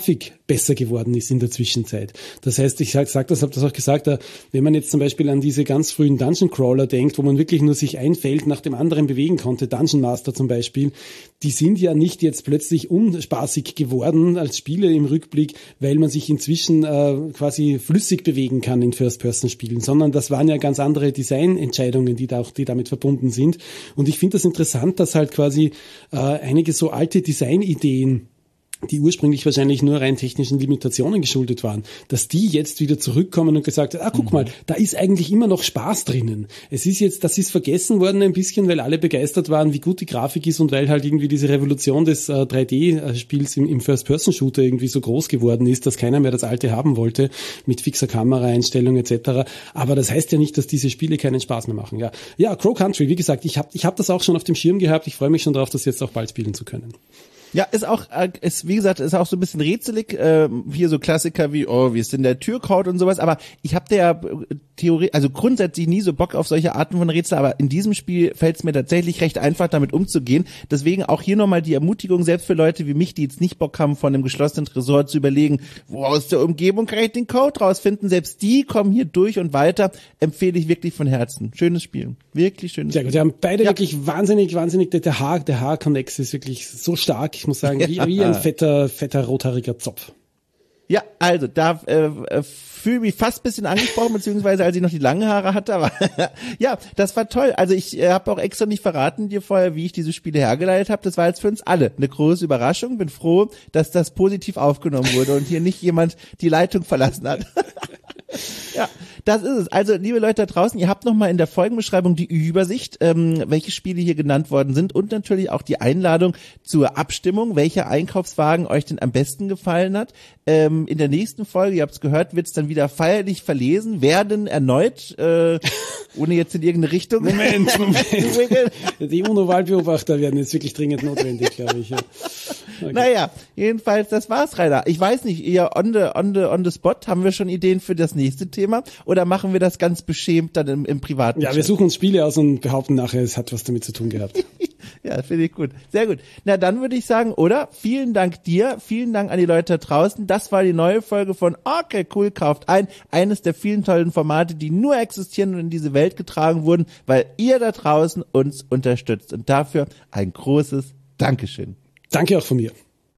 Speaker 2: besser geworden ist in der Zwischenzeit. Das heißt, ich sag, sag das, habe das auch gesagt, wenn man jetzt zum Beispiel an diese ganz frühen Dungeon Crawler denkt, wo man wirklich nur sich ein Feld nach dem anderen bewegen konnte, Dungeon Master zum Beispiel, die sind ja nicht jetzt plötzlich unspaßig geworden als Spiele im Rückblick, weil man sich inzwischen äh, quasi flüssig bewegen kann in First-Person-Spielen, sondern das waren ja ganz andere Designentscheidungen, die da auch, die damit verbunden sind. Und ich finde das interessant, dass halt quasi äh, einige so alte Designideen, die ursprünglich wahrscheinlich nur rein technischen Limitationen geschuldet waren, dass die jetzt wieder zurückkommen und gesagt haben, ah, guck mal, da ist eigentlich immer noch Spaß drinnen. Es ist jetzt, das ist vergessen worden ein bisschen, weil alle begeistert waren, wie gut die Grafik ist und weil halt irgendwie diese Revolution des äh, drei D-Spiels im, im First-Person-Shooter irgendwie so groß geworden ist, dass keiner mehr das alte haben wollte, mit fixer Kameraeinstellung et cetera. Aber das heißt ja nicht, dass diese Spiele keinen Spaß mehr machen. Ja, ja, Crow Country, wie gesagt, ich habe ich hab das auch schon auf dem Schirm gehabt. Ich freue mich schon darauf, das jetzt auch bald spielen zu können.
Speaker 1: Ja, ist auch, ist, wie gesagt, ist auch so ein bisschen rätselig, äh, hier so Klassiker wie, oh, wie ist denn der Türcode und sowas, aber ich habe ja Theorie, also grundsätzlich nie so Bock auf solche Arten von Rätsel, aber in diesem Spiel fällt es mir tatsächlich recht einfach, damit umzugehen. Deswegen auch hier nochmal die Ermutigung, selbst für Leute wie mich, die jetzt nicht Bock haben, von einem geschlossenen Tresor zu überlegen, wo aus der Umgebung kann ich den Code rausfinden, selbst die kommen hier durch und weiter, empfehle ich wirklich von Herzen. Schönes Spiel, wirklich schönes
Speaker 2: Sehr
Speaker 1: Spiel.
Speaker 2: Gut, wir haben beide ja. wirklich wahnsinnig, wahnsinnig, der Haar, der Haar-Connex ist wirklich so stark. Ich muss sagen, wie, wie ein fetter, fetter, rothaariger Zopf.
Speaker 1: Ja, also, da äh, fühle mich fast ein bisschen angesprochen, beziehungsweise als ich noch die langen Haare hatte, aber ja, das war toll. Also ich äh, habe auch extra nicht verraten dir vorher, wie ich diese Spiele hergeleitet habe. Das war jetzt für uns alle eine große Überraschung. Bin froh, dass das positiv aufgenommen wurde und hier nicht jemand die Leitung verlassen hat. Ja, das ist es. Also, liebe Leute da draußen, ihr habt nochmal in der Folgenbeschreibung die Übersicht, ähm, welche Spiele hier genannt worden sind und natürlich auch die Einladung zur Abstimmung, welcher Einkaufswagen euch denn am besten gefallen hat. Ähm, in der nächsten Folge, ihr habt es gehört, wird es dann wieder feierlich verlesen, werden erneut, äh, ohne jetzt in irgendeine Richtung.
Speaker 2: Moment, Moment. Die UNO-Wahlbeobachter werden jetzt wirklich dringend notwendig, glaube ich. Ja. Okay.
Speaker 1: Naja, jedenfalls, das war's, Rainer. Ich weiß nicht, ihr on the, on the, on the spot, haben wir schon Ideen für das nächste Thema oder machen wir das ganz beschämt dann im, im privaten
Speaker 2: Ja,
Speaker 1: Chat?
Speaker 2: wir suchen uns Spiele aus und behaupten nachher, es hat was damit zu tun gehabt.
Speaker 1: Ja, finde ich gut. Sehr gut. Na, dann würde ich sagen, oder? Vielen Dank dir, vielen Dank an die Leute da draußen. Das war die neue Folge von Okay, cool, kauft ein. Eines der vielen tollen Formate, die nur existieren und in diese Welt getragen wurden, weil ihr da draußen uns unterstützt. Und dafür ein großes Dankeschön.
Speaker 2: Danke auch von mir.